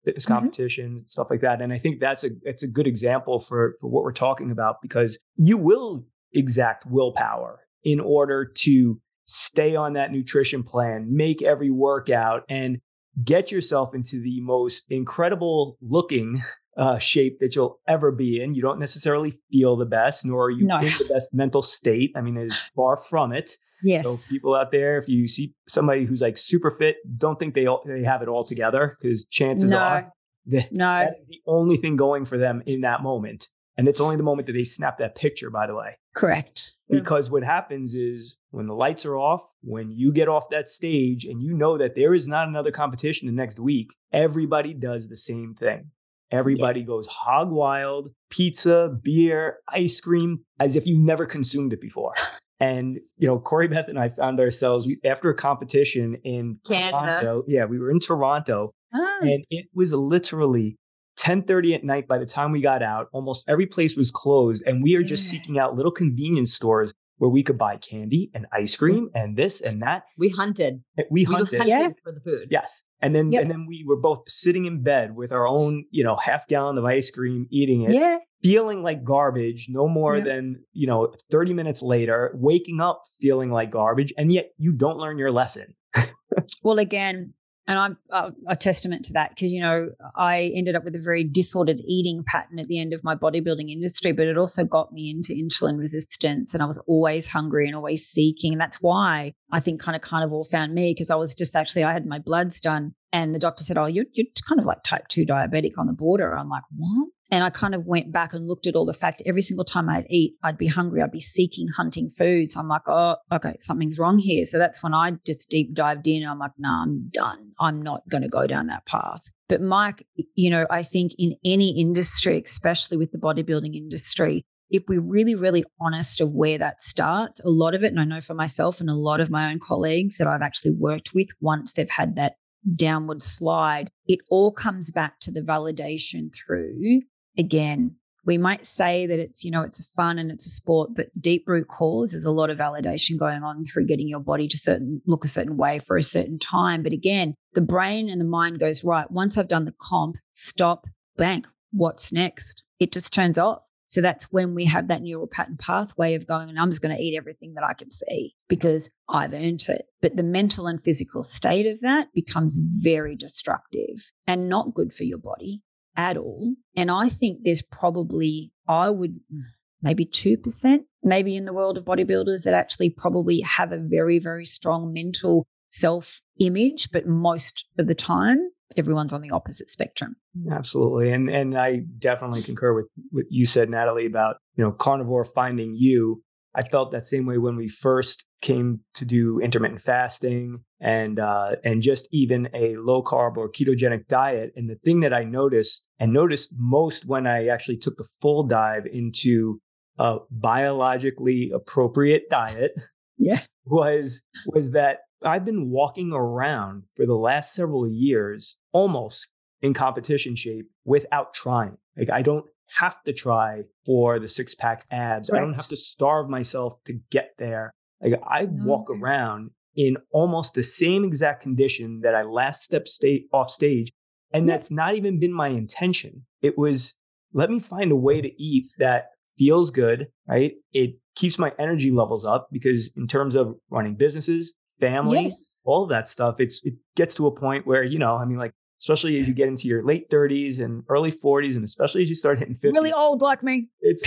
fitness Mhm. competitions, stuff like that. And I think that's a it's a good example for for what we're talking about, because you will exact willpower in order to stay on that nutrition plan, make every workout, and get yourself into the most incredible looking uh, shape that you'll ever be in. You don't necessarily feel the best, nor are you No. in the best mental state. I mean, it is far from it. Yes. So people out there, if you see somebody who's like super fit, don't think they all, they have it all together, because chances No. are that, No. that is the only thing going for them in that moment. And it's only the moment that they snap that picture, by the way. Correct. Because what happens is when the lights are off, when you get off that stage and you know that there is not another competition the next week, everybody does the same thing. Everybody Yes. goes hog wild, pizza, beer, ice cream, as if you've never consumed it before. And, you know, Corey Beth and I found ourselves we, after a competition in Canada. Toronto. Yeah, we were in Toronto, Ah, and it was literally ten thirty at night by the time we got out. Almost every place was closed, and we are just Yeah. seeking out little convenience stores where we could buy candy and ice cream and this and that. We hunted. And we We hunted. hunted Yeah. for the food. Yes. And then Yep. and then we were both sitting in bed with our own, you know, half gallon of ice cream, eating it, yeah. feeling like garbage, no more Yep. than, you know, thirty minutes later, waking up feeling like garbage, and yet you don't learn your lesson. Well, again, and I'm uh, a testament to that, because, you know, I ended up with a very disordered eating pattern at the end of my bodybuilding industry, but it also got me into insulin resistance, and I was always hungry and always seeking. And that's why I think kind of carnivore found me, because I was just actually, I had my bloods done, and the doctor said, oh, you're, you're kind of like type two diabetic on the border. I'm like, what? And I kind of went back and looked at all the fact every single time I'd eat, I'd be hungry. I'd be seeking, hunting foods. I'm like, oh, okay, something's wrong here. So that's when I just deep dived in. I'm like, no, nah, I'm done. I'm not going to go down that path. But Mike, you know, I think in any industry, especially with the bodybuilding industry, if we're really, really honest of where that starts, a lot of it, and I know for myself and a lot of my own colleagues that I've actually worked with, once they've had that downward slide, it all comes back to the validation through, again, we might say that it's, you know, it's a fun and it's a sport, but deep root cause, there's a lot of validation going on through getting your body to certain look a certain way for a certain time. But again, the brain and the mind goes, right, once I've done the comp, stop, blank, what's next? It just turns off. So that's when we have that neural pattern pathway of going, and I'm just going to eat everything that I can see because I've earned it. But the mental and physical state of that becomes very destructive and not good for your body at all. And I think there's probably, I would maybe two percent, maybe in the world of bodybuilders that actually probably have a very, very strong mental self-image, but most of the time, everyone's on the opposite spectrum. Absolutely. And and I definitely concur with what you said, Natalie, about, you know, carnivore finding you. I felt that same way when we first came to do intermittent fasting and uh, and just even a low carb or ketogenic diet. And the thing that I noticed and noticed most when I actually took the full dive into a biologically appropriate diet Yeah. was was that I've been walking around for the last several years almost in competition shape without trying. Like I don't have to try for the six pack abs. Right. I don't have to starve myself to get there. Like I No. walk around in almost the same exact condition that I last stepped sta- off stage. And Yeah. that's not even been my intention. It was, let me find a way to eat that feels good, right? It keeps my energy levels up because in terms of running businesses, family, Yes. all of that stuff, it's it gets to a point where, you know, I mean, like, especially as you get into your late thirties and early forties, and especially as you start hitting fifty, Really old like me. it's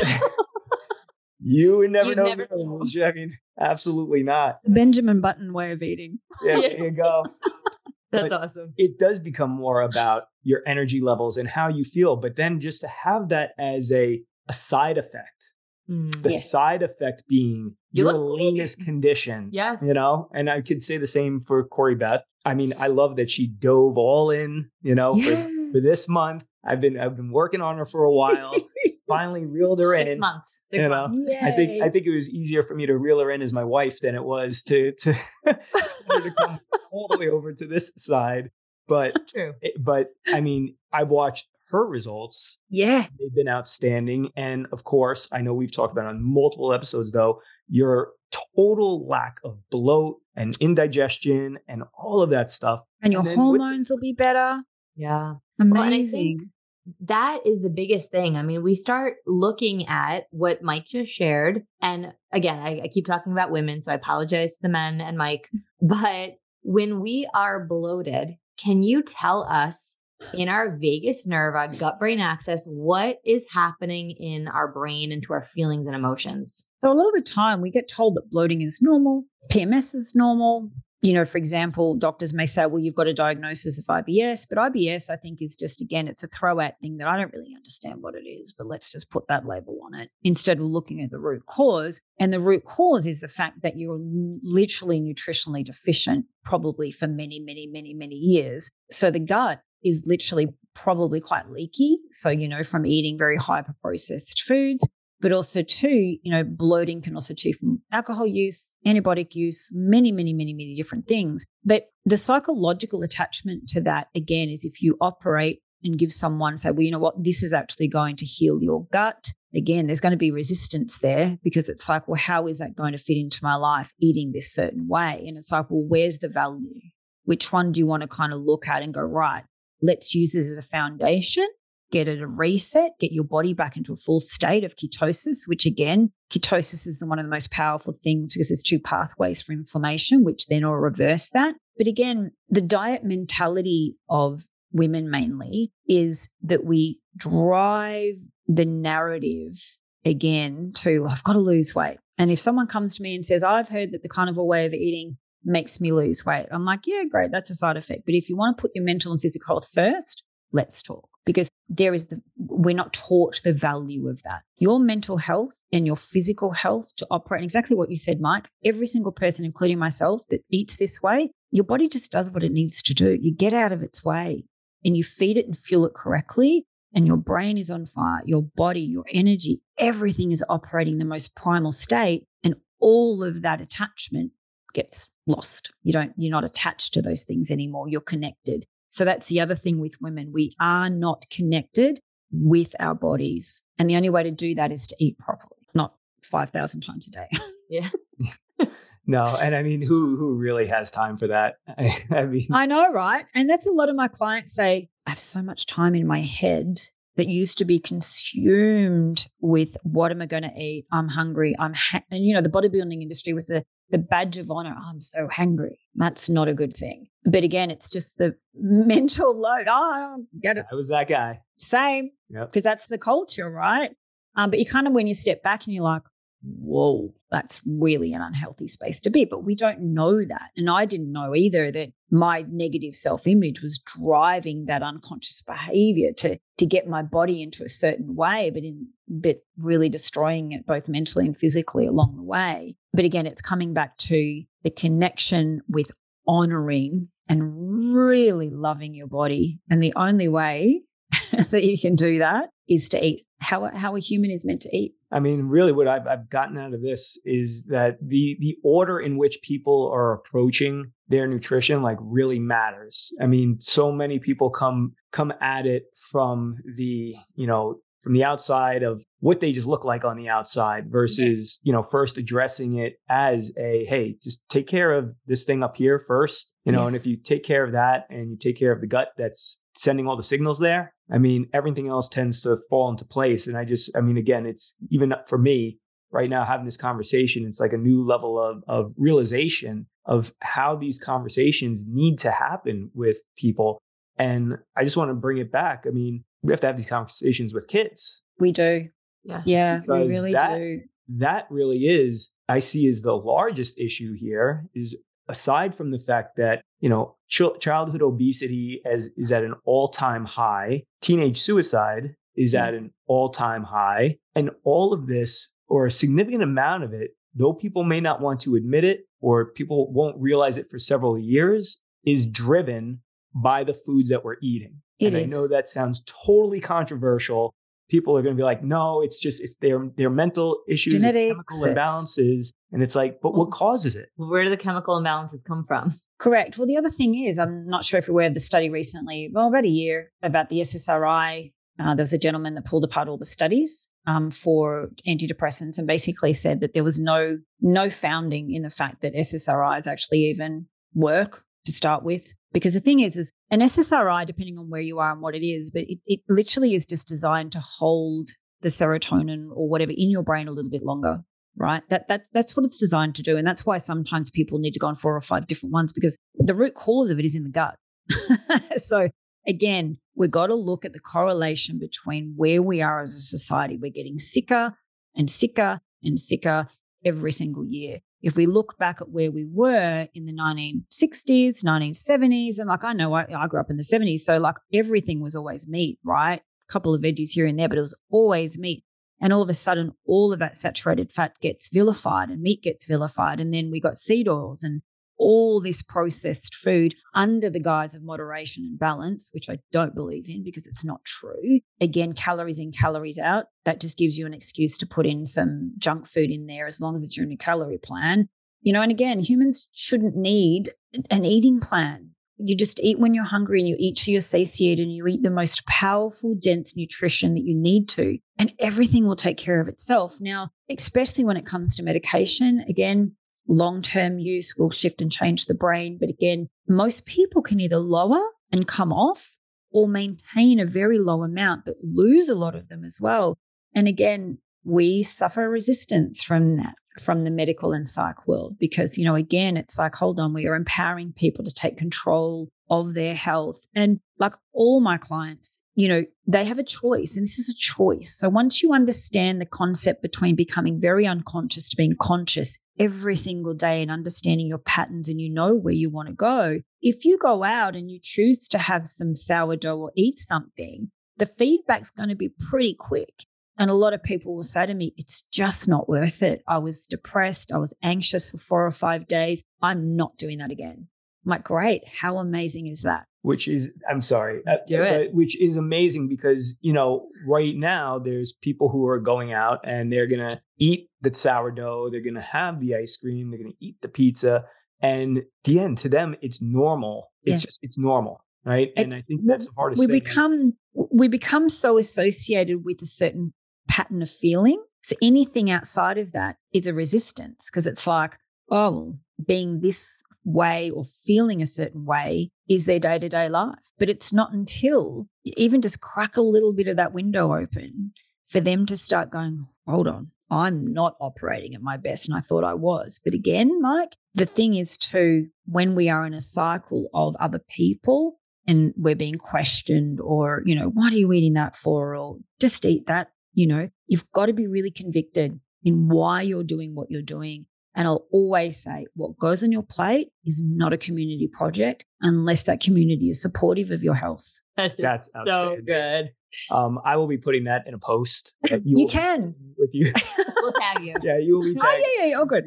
you would never You'd know. never know. I mean, absolutely not. The Benjamin Button way of eating. Yeah, Yeah. there you go. That's But awesome. it does become more about your energy levels and how you feel. But then just to have that as a, a side effect, Mm. the Yes. side effect being You your look leanest great. condition. Yes. You know, and I could say the same for Corey Beth. I mean, I love that she dove all in, you know, Yeah. for, for this month. I've been I've been working on her for a while. Finally reeled her Six in. months. Six You know, months. I think I Yay. think it was easier for me to reel her in as my wife than it was to to, for her to come all the way over to this side. But True. it- but I mean, I've watched her results. Yeah. They've been outstanding. And of course, I know we've talked about on multiple episodes, though, your total lack of bloat and indigestion and all of that stuff. And your And then with- hormones will be better. Yeah. Amazing. Well, and I think that is the biggest thing. I mean, we start looking at what Mike just shared. And again, I, I keep talking about women, so I apologize to the men and Mike. But when we are bloated, can you tell us in our vagus nerve, our gut brain axis, what is happening in our brain and to our feelings and emotions? So a lot of the time we get told that bloating is normal, P M S is normal. You know, for example, doctors may say, well, you've got a diagnosis of I B S, but I B S, I think, is just, again, it's a throw-out thing that I don't really understand what it is, but let's just put that label on it instead of looking at the root cause. And the root cause is the fact that you're literally nutritionally deficient, probably for many, many, many, many years. So the gut is literally probably quite leaky. So, you know, from eating very hyper-processed foods, but also too, you know, bloating can also too from alcohol use, antibiotic use, many, many, many, many different things. But the psychological attachment to that, again, is if you operate and give someone, say, well, you know what, this is actually going to heal your gut. Again, there's going to be resistance there because it's like, well, how is that going to fit into my life eating this certain way? And it's like, well, where's the value? Which one do you want to kind of look at and go, right, let's use this as a foundation. Get it a reset, get your body back into a full state of ketosis, which again, ketosis is the, one of the most powerful things because there's two pathways for inflammation, which then will reverse that. But again, the diet mentality of women mainly is that we drive the narrative again to, I've got to lose weight. And if someone comes to me and says, I've heard that the carnivore way of eating makes me lose weight, I'm like, yeah, great, that's a side effect. But if you want to put your mental and physical health first, let's talk. Because there is the, we're not taught the value of that. Your mental health and your physical health to operate, exactly what you said, Mike, every single person, including myself, that eats this way, your body just does what it needs to do. You get out of its way and you feed it and fuel it correctly, and your brain is on fire, your body, your energy, everything is operating the most primal state, and all of that attachment gets lost. You don't, you're not attached to those things anymore. You're connected. So that's the other thing with women. We are not connected with our bodies. And the only way to do that is to eat properly, not five thousand times a day. Yeah. No. And I mean, who who really has time for that? I, I mean, I know, right? And that's a lot of my clients say, I have so much time in my head that used to be consumed with what am I going to eat? I'm hungry. I'm ha-. And, you know, the bodybuilding industry was the the badge of honor. I'm so hungry. That's not a good thing. But again, it's just the mental load. Oh, I don't get it. I was that guy. Same. Yep. Because that's the culture, right? Um, but you kind of, when you step back and you're like, whoa, that's really an unhealthy space to be. But we don't know that. And I didn't know either that my negative self-image was driving that unconscious behavior to, to get my body into a certain way, but in but really destroying it both mentally and physically along the way. But again, it's coming back to the connection with honoring and really loving your body. And the only way that you can do that is to eat how, how a human is meant to eat. I mean, really what I've, I've gotten out of this is that the the order in which people are approaching their nutrition like really matters. I mean, so many people come come at it from the, you know, from the outside of what they just look like on the outside versus, you know, first addressing it as a, hey, just take care of this thing up here first, you know, Yes. and if you take care of that and you take care of the gut that's sending all the signals there, I mean, everything else tends to fall into place. And I just, I mean, again, it's even for me right now having this conversation, it's like a new level of, of realization of how these conversations need to happen with people. And I just want to bring it back. I mean, we have to have these conversations with kids. We do. Yes. Yeah, we Because really that- do. That really is, I see as the largest issue here is aside from the fact that, you know, ch- childhood obesity as, is at an all-time high, teenage suicide is Yeah. at an all-time high. And all of this, or a significant amount of it, though people may not want to admit it, or people won't realize it for several years, is driven by the foods that we're eating. It and I is. know that sounds totally controversial. People are going to be like, no, it's just it's their their mental issues, it's Genetics, chemical it's- imbalances. And it's like, but what causes it? Where do the chemical imbalances come from? Correct. Well, the other thing is, I'm not sure if you're aware of the study recently, well, about a year, about the S S R I. Uh, there was a gentleman that pulled apart all the studies um, for antidepressants and basically said that there was no no founding in the fact that S S R Is actually even work to start with. Because the thing is, is an S S R I, depending on where you are and what it is, but it, it literally is just designed to hold the serotonin or whatever in your brain a little bit longer, right? That, that, that's what it's designed to do. And that's why sometimes people need to go on four or five different ones, because the root cause of it is in the gut. So again, we've got to look at the correlation between where we are as a society. We're getting sicker and sicker and sicker every single year. If we look back at where we were in the nineteen sixties, nineteen seventies, and like I know I, I grew up in the seventies, so like everything was always meat, right? A couple of veggies here and there, but it was always meat. And all of a sudden, all of that saturated fat gets vilified and meat gets vilified. And then we got seed oils and all this processed food under the guise of moderation and balance, which I don't believe in because it's not true. Again, calories in, calories out. That just gives you an excuse to put in some junk food in there as long as it's in your calorie plan. You know, and again, humans shouldn't need an eating plan. You just eat when you're hungry and you eat till you're satiated and you eat the most powerful, dense nutrition that you need to, and everything will take care of itself. Now, especially when it comes to medication, again, long-term use will shift and change the brain. But again, most people can either lower and come off or maintain a very low amount, but lose a lot of them as well. And again, we suffer resistance from that, from the medical and psych world, because, you know, again, it's like, hold on, we are empowering people to take control of their health. And like all my clients, you know, they have a choice, and this is a choice. So once you understand the concept between becoming very unconscious to being conscious every single day and understanding your patterns, and you know where you want to go, if you go out and you choose to have some sourdough or eat something, the feedback's going to be pretty quick. And a lot of people will say to me, it's just not worth it. I was depressed. I was anxious for four or five days. I'm not doing that again. I'm like, great. How amazing is that? Which is, I'm sorry, uh, Do it. but, which is amazing because, you know, right now there's people who are going out and they're going to eat the sourdough. They're going to have the ice cream. They're going to eat the pizza. And at the end, to them, it's normal. It's Yeah. just, it's normal. Right. It's, and I think that's the hardest we thing. become, we become so associated with a certain pattern of feeling. So anything outside of that is a resistance, because it's like, oh, being this way or feeling a certain way is their day-to-day life. But it's not until you even just crack a little bit of that window open for them to start going, hold on, I'm not operating at my best and I thought I was. But again, Mike, the thing is too, when we are in a cycle of other people and we're being questioned or, you know, what are you eating that for? Or just eat that. You know, you've got to be really convicted in why you're doing what you're doing. And I'll always say what goes on your plate is not a community project unless that community is supportive of your health. That is That's so outstanding. good. Um, I will be putting that in a post. That You will- can. With you. We'll tag you. Yeah, you will be Oh, tagged. yeah, yeah, yeah. Oh, good.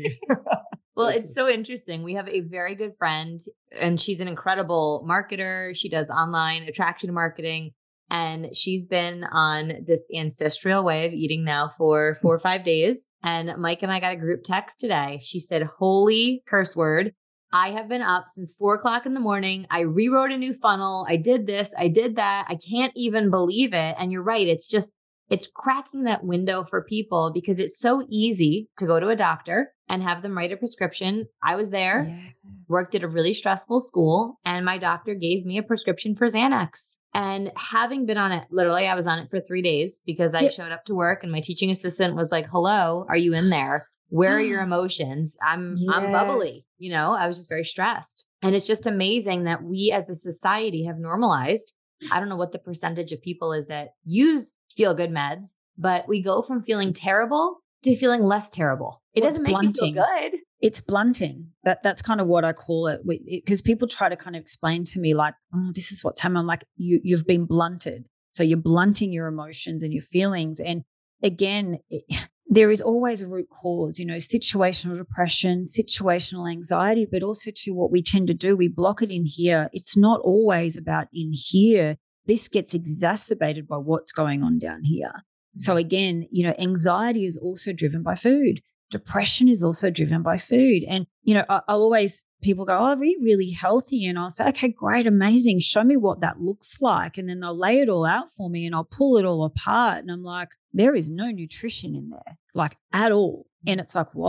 Well, That's it's so interesting. We have a very good friend, and she's an incredible marketer. She does online attraction marketing, and she's been on this ancestral way of eating now for four or five days. And Mike and I got a group text today. She said, holy curse word. I have been up since four o'clock in the morning. I rewrote a new funnel. I did this. I did that. I can't even believe it. And you're right. It's just, it's cracking that window for people because it's so easy to go to a doctor and have them write a prescription. I was there, Yeah. worked at a really stressful school, and my doctor gave me a prescription for Xanax. And having been on it, literally, I was on it for three days because I Yep. showed up to work and my teaching assistant was like, hello, are you in there? Where are your emotions? I'm, I'm Yeah. bubbly. You know, I was just very stressed. And it's just amazing that we as a society have normalized. I don't know what the percentage of people is that use feel good meds, but we go from feeling terrible to feeling less terrible. It Well, doesn't it's make you feel blunting. good. It's blunting. That that's kind of what I call it. Because people try to kind of explain to me like, oh, this is what's happening. I'm like, you, you've been blunted. So you're blunting your emotions and your feelings. And again, it, there is always a root cause, you know, situational depression, situational anxiety, but also to what we tend to do, we block it in here. It's not always about in here. This gets exacerbated by what's going on down here. So again, you know, anxiety is also driven by food. Depression is also driven by food. And, you know, I, I'll always, people go, oh, I eat really healthy. And I'll say, okay, great, amazing. Show me what that looks like. And then they'll lay it all out for me and I'll pull it all apart. And I'm like, there is no nutrition in there, like at all. And it's like, what?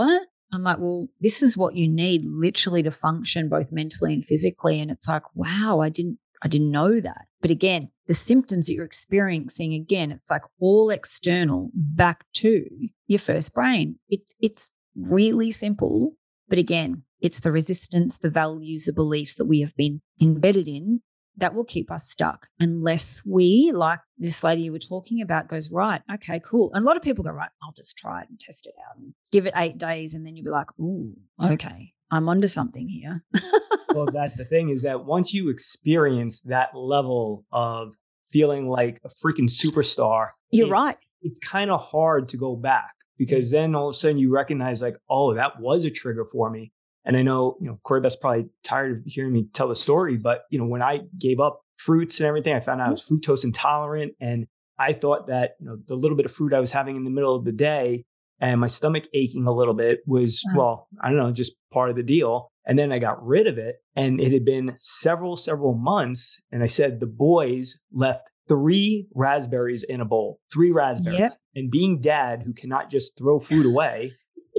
I'm like, well, this is what you need literally to function both mentally and physically. And it's like, wow, I didn't, I didn't know that. But again, the symptoms that you're experiencing, again, it's like all external back to your first brain. It's, it's really simple. But again, it's the resistance, the values, the beliefs that we have been embedded in that will keep us stuck unless we, like this lady you were talking about, goes, right, okay, cool. And a lot of people go, right, I'll just try it and test it out and give it eight days. And then you'll be like, ooh, okay, I'm onto something here. Well, that's the thing, is that once you experience that level of feeling like a freaking superstar, You're it, right. It's kind of hard to go back, because then all of a sudden you recognize like, oh, that was a trigger for me. And I know, you know, Corey Beth's probably tired of hearing me tell the story, but, you know, when I gave up fruits and everything, I found out I was fructose intolerant. And I thought that, you know, the little bit of fruit I was having in the middle of the day and my stomach aching a little bit was, Wow. well, I don't know, just part of the deal. And then I got rid of it. And it had been several, several months. And I said, the boys left three raspberries in a bowl, three raspberries. Yep. And being dad who cannot just throw food away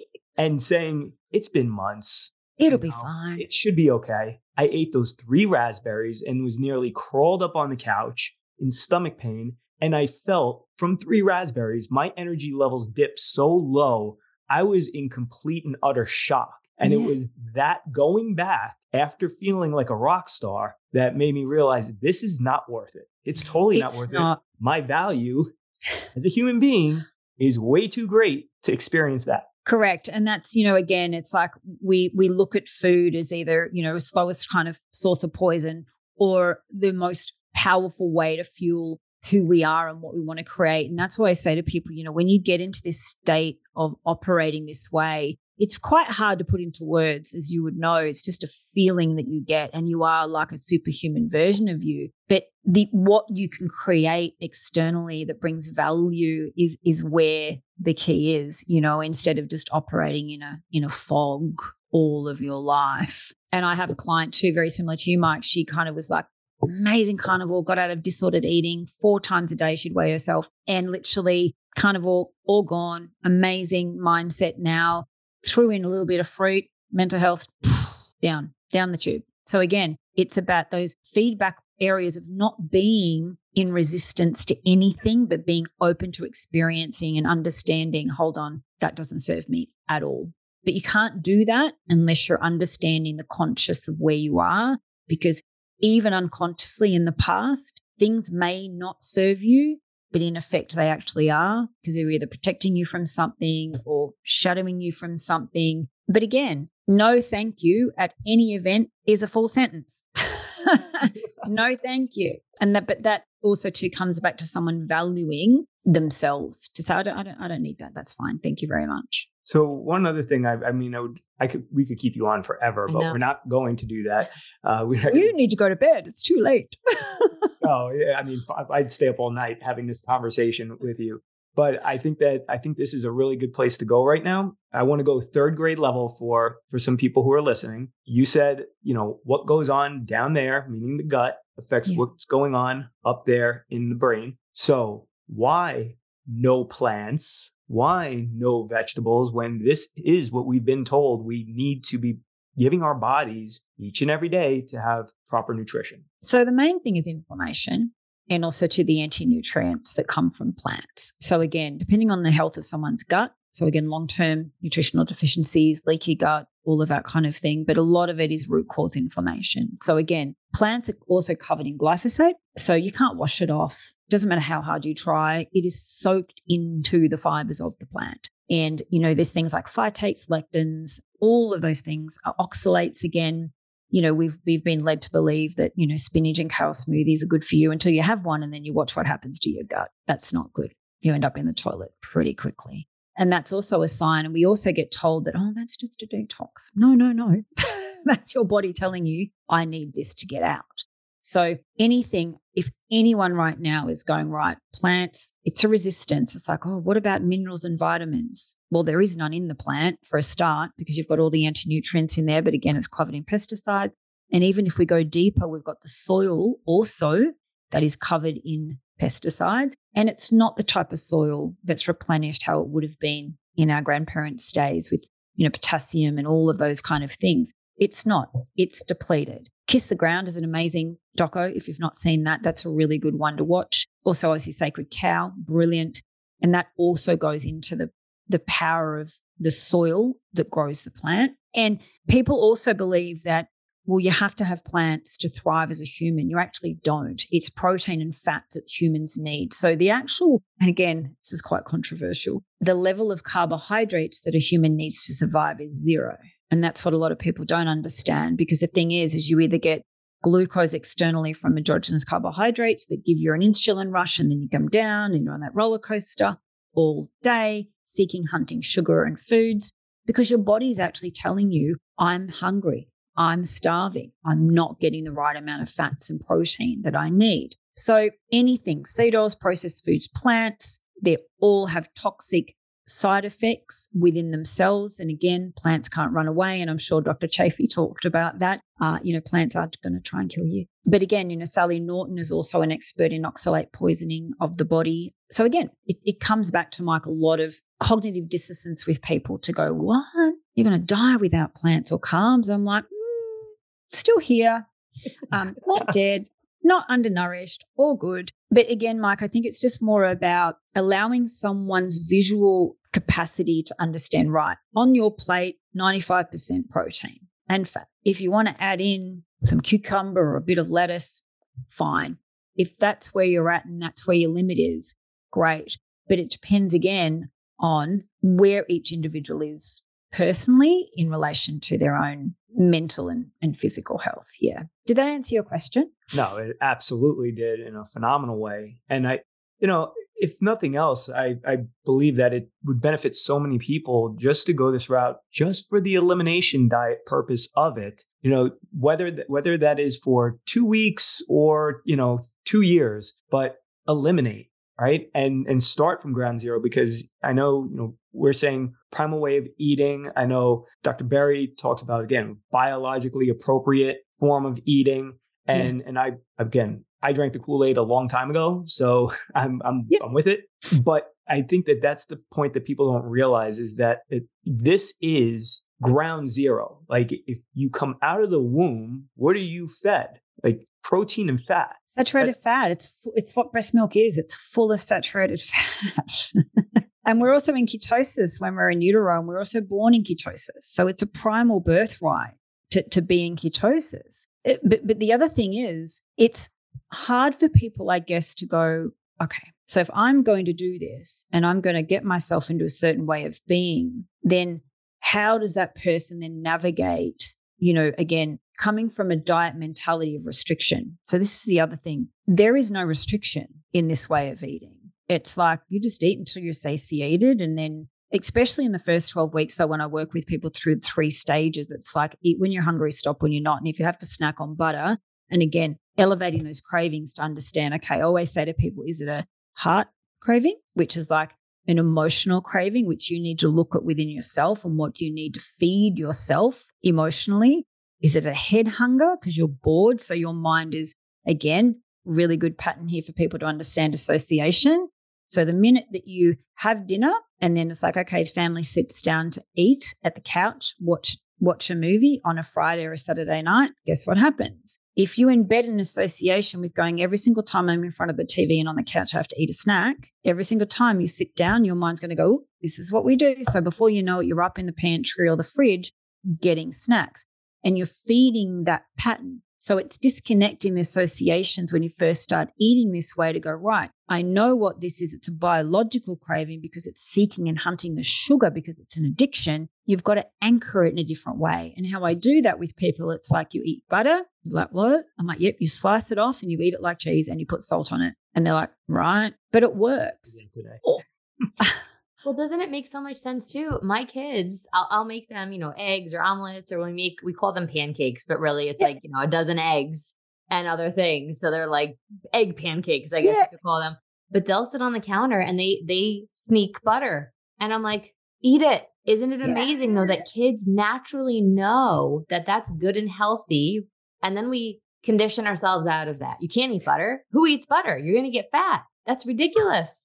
and saying, it's been months. It'll You be know, fine. It should be okay. I ate those three raspberries and was nearly crawled up on the couch in stomach pain. And I felt from three raspberries, my energy levels dipped so low, I was in complete and utter shock. And Yeah. it was that going back after feeling like a rock star that made me realize this is not worth it. It's totally not It's worth not. it. My value as a human being is way too great to experience that. Correct. And that's, you know, again, it's like we we look at food as either, you know, a slowest kind of source of poison or the most powerful way to fuel who we are and what we want to create. And that's why I say to people, you know, when you get into this state of operating this way, it's quite hard to put into words, as you would know. It's just a feeling that you get, and you are like a superhuman version of you. But the what you can create externally that brings value is is where the key is, you know, instead of just operating in a in a fog all of your life. And I have a client too, very similar to you, Mike. She kind of was like amazing carnivore, got out of disordered eating four times a day. She'd weigh herself, and literally carnivore, all gone, amazing mindset now. Threw in a little bit of fruit, mental health, down, down the tube. So again, it's about those feedback areas of not being in resistance to anything, but being open to experiencing and understanding, hold on, that doesn't serve me at all. But you can't do that unless you're understanding the conscious of where you are, because even unconsciously in the past, things may not serve you, but in effect, they actually are, because they're either protecting you from something or shadowing you from something. But again, no thank you at any event is a full sentence. No thank you. And that, but that also too comes back to someone valuing themselves to say, I don't, I don't, I don't need that. That's fine. Thank you very much. So one other thing, I, I mean, I would, I could, we could keep you on forever, I but know. we're not going to do that. Uh, we You need to go to bed. It's too late. Oh, yeah. I mean, I'd stay up all night having this conversation with you. But I think that I think this is a really good place to go right now. I want to go third grade level for for some people who are listening. You said, you know, what goes on down there, meaning the gut, affects Yeah. what's going on up there in the brain. So why no plants? Why no vegetables when this is what we've been told we need to be giving our bodies each and every day to have proper nutrition? So the main thing is inflammation, and also to the anti-nutrients that come from plants. So again, depending on the health of someone's gut, so again, long-term nutritional deficiencies, leaky gut, all of that kind of thing, but a lot of it is root cause inflammation. So again, plants are also covered in glyphosate, so you can't wash it off. Doesn't matter how hard you try, it is soaked into the fibers of the plant. And, you know, there's things like phytates, lectins, all of those things are oxalates again. You know, we've we've been led to believe that, you know, spinach and kale smoothies are good for you until you have one, and then you watch what happens to your gut. That's not good. You end up in the toilet pretty quickly. And that's also a sign. And we also get told that, oh, that's just a detox. No, no, no. That's your body telling you, I need this to get out. So anything, if anyone right now is going, right, plants, it's a resistance. It's like, oh, what about minerals and vitamins? Well, there is none in the plant for a start, because you've got all the anti-nutrients in there. But again, it's covered in pesticides. And even if we go deeper, we've got the soil also that is covered in pesticides. And it's not the type of soil that's replenished how it would have been in our grandparents' days with you know, potassium and all of those kind of things. It's not. It's depleted. Kiss the Ground is an amazing doco. If you've not seen that, that's a really good one to watch. Also, obviously, Sacred Cow, brilliant. And that also goes into the, the power of the soil that grows the plant. And people also believe that, well, you have to have plants to thrive as a human. You actually don't. It's protein and fat that humans need. So the actual, and again, this is quite controversial, the level of carbohydrates that a human needs to survive is zero. And that's what a lot of people don't understand, because the thing is, is you either get glucose externally from endogenous carbohydrates that give you an insulin rush, and then you come down and you're on that roller coaster all day, seeking, hunting sugar and foods, because your body is actually telling you, I'm hungry, I'm starving, I'm not getting the right amount of fats and protein that I need. So anything, seed oils, processed foods, plants, they all have toxic side effects within themselves. And again, plants can't run away. And I'm sure Doctor Chafee talked about that. Uh, you know, plants aren't going to try and kill you. But again, you know, Sally Norton is also an expert in oxalate poisoning of the body. So again, it, it comes back to, Mike, a lot of cognitive dissonance with people to go, what? You're going to die without plants or carbs? I'm like, mm, still here, um, not dead, not undernourished, all good. But again, Mike, I think it's just more about allowing someone's visual capacity to understand, right, on your plate, ninety-five percent protein and fat. If you want to add in some cucumber or a bit of lettuce, fine. If that's where you're at and that's where your limit is, great. But it depends again on where each individual is personally in relation to their own mental and, and physical health. Yeah. Did that answer your question? No, it absolutely did, in a phenomenal way. And I, you know, if nothing else, I, I believe that it would benefit so many people just to go this route, just for the elimination diet purpose of it. You know, whether th- whether that is for two weeks or, you know, two years, but eliminate, right? And and start from ground zero, because I know, you know, we're saying primal way of eating. I know Doctor Berry talks about, again, biologically appropriate form of eating. And yeah. and I, again, I drank the Kool-Aid a long time ago, so I'm I'm yeah. I'm with it. But I think that that's the point that people don't realize, is that it, this is ground zero. Like, if you come out of the womb, what are you fed? Like protein and fat. Saturated that, fat. It's it's what breast milk is. It's full of saturated fat. And we're also in ketosis when we're in utero, and we're also born in ketosis. So it's a primal birthright to, to be in ketosis. It, but, but the other thing is, it's hard for people, I guess, to go, okay, so if I'm going to do this and I'm going to get myself into a certain way of being, then how does that person then navigate, you know, again, coming from a diet mentality of restriction? So this is the other thing. There is no restriction in this way of eating. It's like you just eat until you're satiated. And then, especially in the first twelve weeks, though, when I work with people through the three stages, it's like eat when you're hungry, stop when you're not. And if you have to snack on butter, and again, elevating those cravings to understand, okay, I always say to people, is it a heart craving, which is like an emotional craving, which you need to look at within yourself and what you need to feed yourself emotionally? Is it a head hunger because you're bored? So your mind is, again, really good pattern here for people to understand association. So the minute that you have dinner and then it's like, okay, family sits down to eat at the couch, watch watch a movie on a Friday or a Saturday night, guess what happens? If you embed an association with going, every single time I'm in front of the T V and on the couch, I have to eat a snack, every single time you sit down, your mind's going to go, this is what we do. So before you know it, you're up in the pantry or the fridge getting snacks, and you're feeding that pattern. So it's disconnecting the associations when you first start eating this way to go, right, I know what this is. It's a biological craving because it's seeking and hunting the sugar because it's an addiction. You've got to anchor it in a different way. And how I do that with people, it's like you eat butter. You're like, what? I'm like, yep, you slice it off and you eat it like cheese and you put salt on it. And they're like, right, but it works. Oh. Well, doesn't it make so much sense too? My kids, I'll, I'll make them, you know, eggs or omelets, or we make, we call them pancakes, but really it's yeah. like, you know, a dozen eggs and other things. So they're like egg pancakes, I guess yeah. you could call them. But they'll sit on the counter and they they sneak butter. And I'm like, eat it. Isn't it amazing yeah. though that kids naturally know that that's good and healthy? And then we condition ourselves out of that. You can't eat butter. Who eats butter? You're going to get fat. That's ridiculous.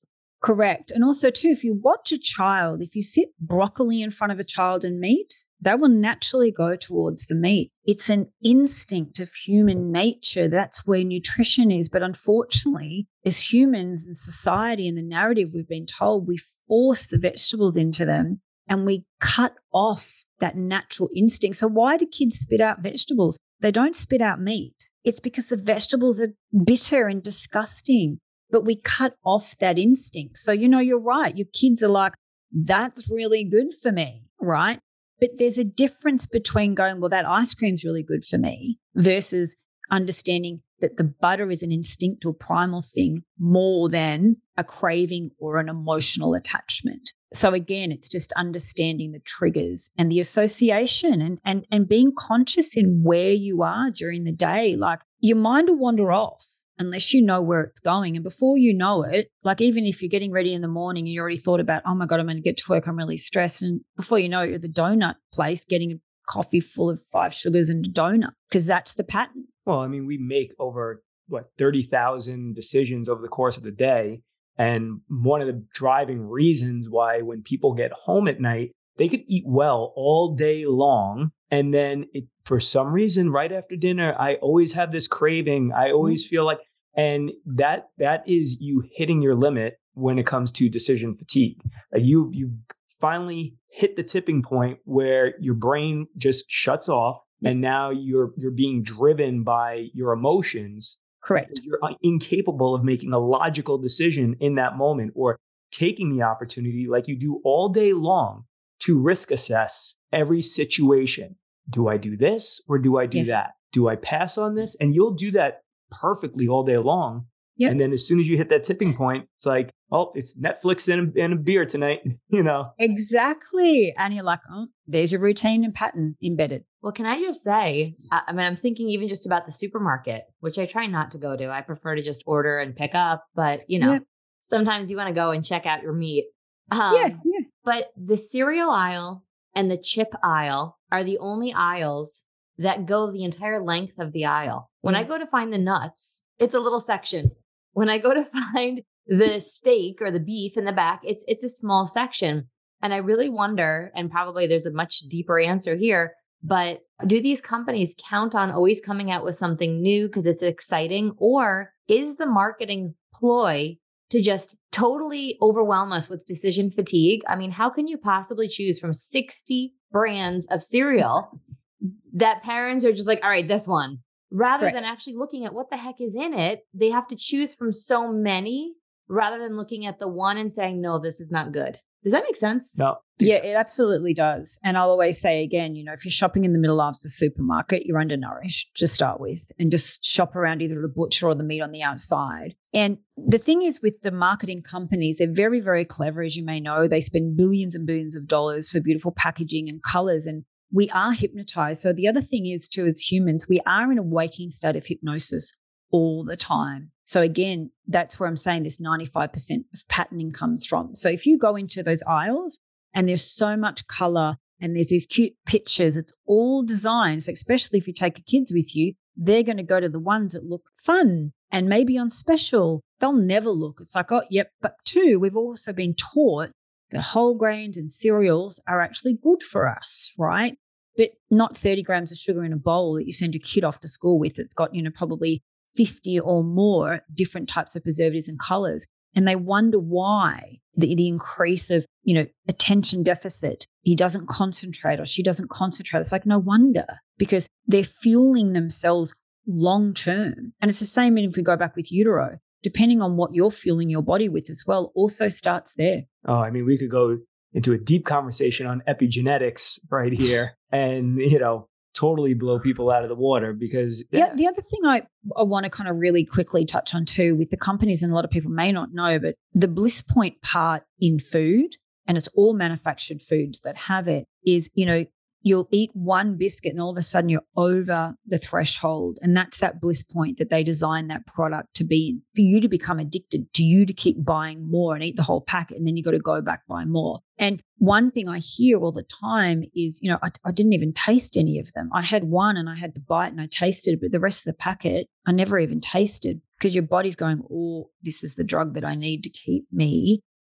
Correct. And also too, if you watch a child, if you sit broccoli in front of a child and meat, they will naturally go towards the meat. It's an instinct of human nature. That's where nutrition is. But unfortunately, as humans and society and the narrative we've been told, we force the vegetables into them and we cut off that natural instinct. So why do kids spit out vegetables? They don't spit out meat. It's because the vegetables are bitter and disgusting, but we cut off that instinct. So, you know, you're right. Your kids are like, that's really good for me, right? But there's a difference between going, well, that ice cream's really good for me versus understanding that the butter is an instinctual primal thing more than a craving or an emotional attachment. So again, it's just understanding the triggers and the association and, and, and being conscious in where you are during the day. Like your mind will wander off unless you know where it's going. And before you know it, like even if you're getting ready in the morning and you already thought about, oh my God, I'm going to get to work, I'm really stressed. And before you know it, you're at the donut place getting a coffee full of five sugars and a donut because that's the pattern. Well, I mean, we make over, what, thirty thousand decisions over the course of the day. And one of the driving reasons why when people get home at night, they could eat well all day long. And then it, for some reason, right after dinner, I always have this craving. I always feel like, and that that is you hitting your limit when it comes to decision fatigue. Like you, you've finally hit the tipping point where your brain just shuts off. And now you're you're being driven by your emotions. Correct. You're incapable of making a logical decision in that moment or taking the opportunity like you do all day long to risk assess every situation. Do I do this or do I do Yes. that? Do I pass on this? And you'll do that perfectly all day long. Yep. And then as soon as you hit that tipping point, it's like, oh, it's Netflix and a, and a beer tonight, you know? Exactly. And you're like, oh, there's your routine and pattern embedded. Well, can I just say, I I mean, I'm thinking even just about the supermarket, which I try not to go to. I prefer to just order and pick up. But, you know, Yeah. sometimes you want to go and check out your meat. Um, yeah, yeah. But the cereal aisle and the chip aisle are the only aisles that go the entire length of the aisle. When I Yeah. go to find the nuts, it's a little section. When I go to find the steak or the beef in the back, it's it's a small section. And I really wonder, and probably there's a much deeper answer here, but do these companies count on always coming out with something new because it's exciting? Or is the marketing ploy to just totally overwhelm us with decision fatigue? I mean, how can you possibly choose from sixty brands of cereal that parents are just like, all right, this one, rather Correct. than actually looking at what the heck is in it? They have to choose from so many rather than looking at the one and saying, no, this is not good. Does that make sense? No. Yeah, it absolutely does. And I'll always say again, you know, if you're shopping in the middle of the supermarket, you're undernourished to start with, and just shop around either the butcher or the meat on the outside. And the thing is with the marketing companies, they're very, very clever, as you may know. They spend billions and billions of dollars for beautiful packaging and colors, and we are hypnotized. So the other thing is too, as humans, we are in a waking state of hypnosis all the time. So again, that's where I'm saying this ninety-five percent of patterning comes from. So if you go into those aisles and there's so much color and there's these cute pictures, it's all designed. So especially if you take your kids with you, they're going to go to the ones that look fun and maybe on special. They'll never look. It's like, oh, yep. But two, we've also been taught that whole grains and cereals are actually good for us, right? But not thirty grams of sugar in a bowl that you send your kid off to school with. It's got, you know, probably fifty or more different types of preservatives and colors. And they wonder why the, the increase of, you know, attention deficit, he doesn't concentrate or she doesn't concentrate. It's like, no wonder, because they're fueling themselves long term. And it's the same if we go back with utero, depending on what you're fueling your body with as well, also starts there. Oh, I mean, we could go into a deep conversation on epigenetics right here and, you know, totally blow people out of the water because yeah. yeah the other thing I, I want to kind of really quickly touch on too with the companies, and a lot of people may not know, but the bliss point part in food, and it's all manufactured foods that have it, is, you know, you'll eat one biscuit and all of a sudden you're over the threshold. And that's that bliss point that they designed that product to be in, for you to become addicted, to you to keep buying more and eat the whole packet. And then you got to go back, buy more. And one thing I hear all the time is, you know, I, I didn't even taste any of them. I had one and I had the bite and I tasted it, but the rest of the packet, I never even tasted, because your body's going, oh, this is the drug that I need to keep me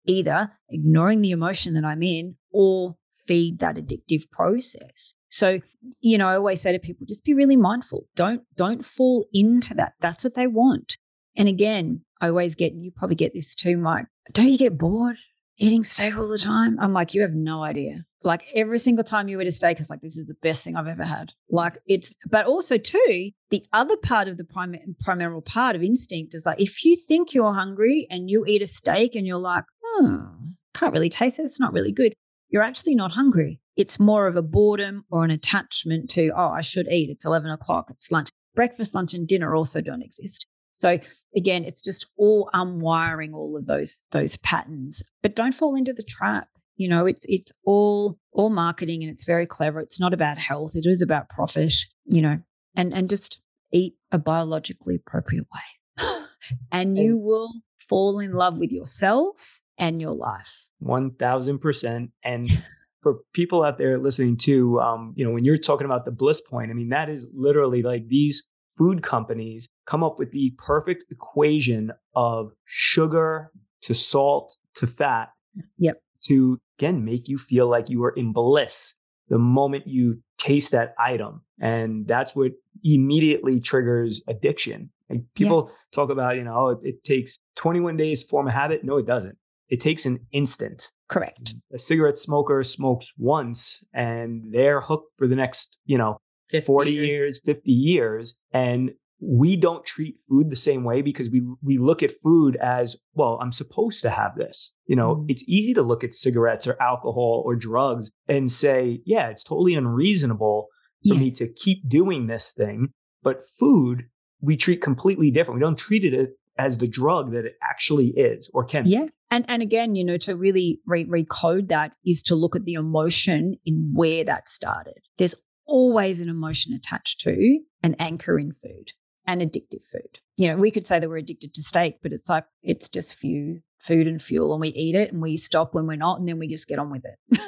either ignoring the emotion that I'm in or feed that addictive process. So, you know, I always say to people, just be really mindful. Don't, don't fall into that. That's what they want. And again, I always get, and you probably get this too, Mike, don't you get bored eating steak all the time? I'm like, you have no idea. Like every single time you eat a steak, it's like, this is the best thing I've ever had. Like it's, but also too, the other part of the prim- primal part of instinct is like, if you think you're hungry and you eat a steak and you're like, oh, can't really taste it, it's not really good, you're actually not hungry. It's more of a boredom or an attachment to, oh, I should eat. It's eleven o'clock. It's lunch. Breakfast, lunch, and dinner also don't exist. So again, it's just all unwiring all of those, those patterns. But don't fall into the trap. You know, it's it's all all marketing and it's very clever. It's not about health. It is about profit, you know, and, and just eat a biologically appropriate way. And you will fall in love with yourself and your life. one thousand percent. And for people out there listening to, um, you know, when you're talking about the bliss point, I mean, that is literally like these food companies come up with the perfect equation of sugar to salt to fat. Yep. To, again, make you feel like you are in bliss the moment you taste that item. And that's what immediately triggers addiction. Like people yeah. talk about, you know, oh, it, it takes twenty-one days to form a habit. No, it doesn't. It takes an instant. Correct. A cigarette smoker smokes once and they're hooked for the next, you know, forty years. years, fifty years. And we don't treat food the same way because we we look at food as, well, I'm supposed to have this. You know, mm. it's easy to look at cigarettes or alcohol or drugs and say, yeah, it's totally unreasonable for yeah. me to keep doing this thing. But food, we treat completely different. We don't treat it as the drug that it actually is or can be. Yeah. And and again, you know, to really re- recode that is to look at the emotion in where that started. There's always an emotion attached to an anchor in food and addictive food. You know, we could say that we're addicted to steak, but it's like, it's just few food and fuel and we eat it and we stop when we're not and then we just get on with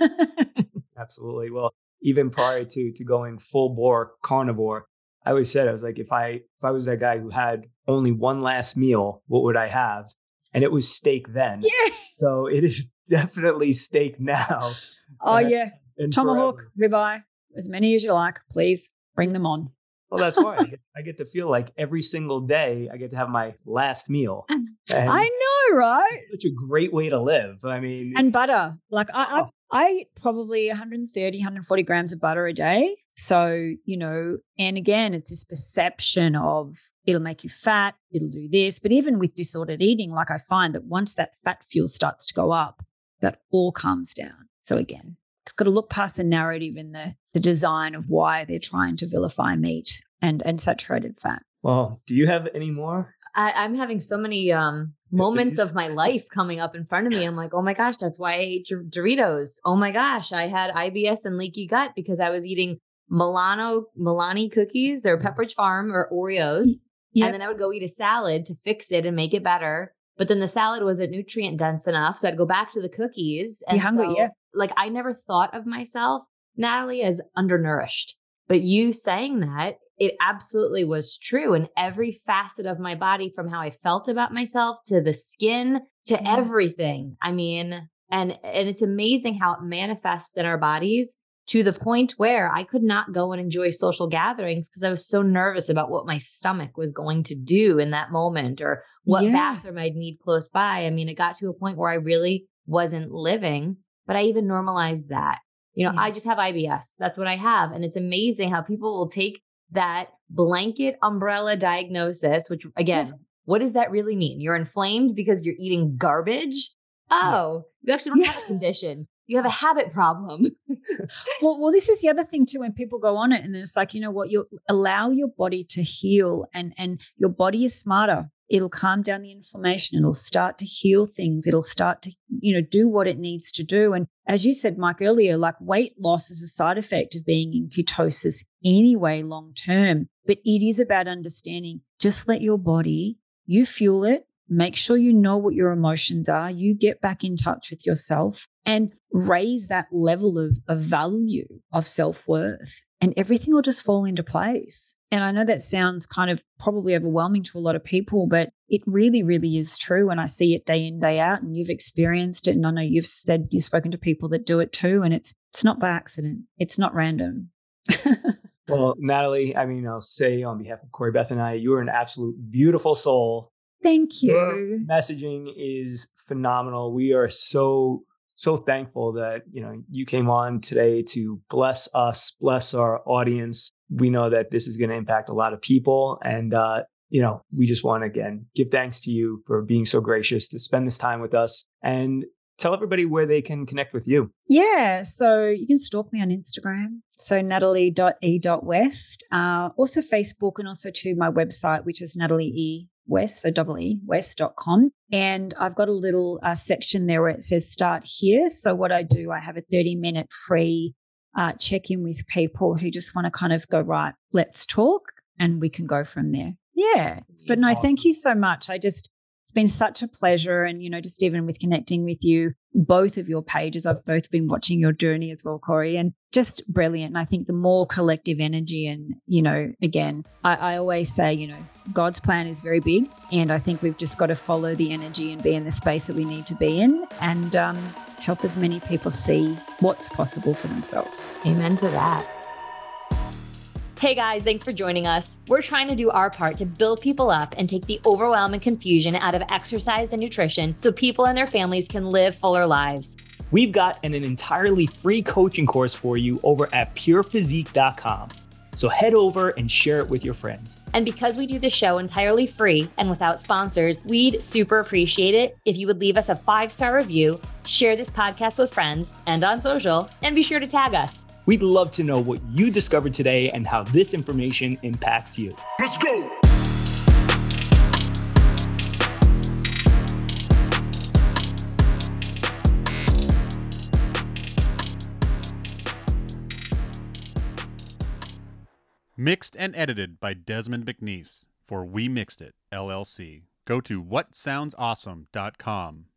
it. Absolutely. Well, even prior to to going full bore carnivore, I always said, I was like, if I if I was that guy who had only one last meal, what would I have? And it was steak then. Yeah. So it is definitely steak now. Oh, uh, yeah. Tomahawk, ribeye, as many as you like, please bring them on. Well, that's why I get, I get to feel like every single day I get to have my last meal. And I know, right? It's such a great way to live. I mean, and butter. Like I, oh. I, I eat probably one thirty, one forty grams of butter a day. So, you know, and again, it's this perception of it'll make you fat, it'll do this. But even with disordered eating, like I find that once that fat fuel starts to go up, that all calms down. So again, it's got to look past the narrative and the, the design of why they're trying to vilify meat and, and saturated fat. Well, do you have any more? I, I'm having so many um, moments of my life coming up in front of me. I'm like, oh my gosh, that's why I ate Doritos. Oh my gosh, I had I B S and leaky gut because I was eating Milano, Milani cookies. They're Pepperidge Farm or Oreos. Yep. And then I would go eat a salad to fix it and make it better. But then the salad wasn't nutrient dense enough. So I'd go back to the cookies. And You're hungry, so, yeah. like, I never thought of myself, Natalie, as undernourished. But you saying that, it absolutely was true. And every facet of my body, from how I felt about myself to the skin to yeah. everything. I mean, and and it's amazing how it manifests in our bodies to the point where I could not go and enjoy social gatherings because I was so nervous about what my stomach was going to do in that moment or what yeah. bathroom I'd need close by. I mean, it got to a point where I really wasn't living, but I even normalized that. You know, yeah. I just have I B S. That's what I have. And it's amazing how people will take that blanket umbrella diagnosis, which again, yeah. what does that really mean? You're inflamed because you're eating garbage? Oh, yeah. You actually don't yeah. have a condition. You have a habit problem. well, well, this is the other thing too, when people go on it and it's like, you know what, you allow your body to heal and, and your body is smarter. It'll calm down the inflammation. It'll start to heal things. It'll start to, you know, do what it needs to do. And as you said, Mike, earlier, like weight loss is a side effect of being in ketosis anyway, long term. But it is about understanding, just let your body, you fuel it. Make sure you know what your emotions are. You get back in touch with yourself and raise that level of, of value of self-worth, and everything will just fall into place. And I know that sounds kind of probably overwhelming to a lot of people, but it really, really is true. And I see it day in, day out, and you've experienced it. And I know you've said you've spoken to people that do it too. And it's it's not by accident. It's not random. Well, Natalie, I mean, I'll say on behalf of Corey Beth and I, you're an absolute beautiful soul. Thank you. Your messaging is phenomenal. We are so, so thankful that, you know, you came on today to bless us, bless our audience. We know that this is going to impact a lot of people. And, uh, you know, we just want to, again, give thanks to you for being so gracious to spend this time with us, and tell everybody where they can connect with you. Yeah. So you can stalk me on Instagram. So natalie dot e dot west. Uh, also Facebook, and also to my website, which is Natalie E. West, so double E, west dot com. And I've got a little uh, section there where it says start here. So what I do, I have a thirty minute free uh, check-in with people who just want to kind of go, right, let's talk, and we can go from there. Yeah. But no, thank you so much. I just, it's been such a pleasure. And, you know, just even with connecting with you, both of your pages, I've both been watching your journey as well, Corey, and just brilliant. And I think the more collective energy, and, you know, again, I, I always say, you know, God's plan is very big. And I think we've just got to follow the energy and be in the space that we need to be in, and um, help as many people see what's possible for themselves. Amen to that. Hey guys, thanks for joining us. We're trying to do our part to build people up and take the overwhelm and confusion out of exercise and nutrition so people and their families can live fuller lives. We've got an, an entirely free coaching course for you over at pure physique dot com. So head over and share it with your friends. And because we do the show entirely free and without sponsors, we'd super appreciate it if you would leave us a five-star review, share this podcast with friends and on social, and be sure to tag us. We'd love to know what you discovered today and how this information impacts you. Let's go. Mixed and edited by Desmond McNeese for We Mixed It, L L C. Go to what sounds awesome dot com.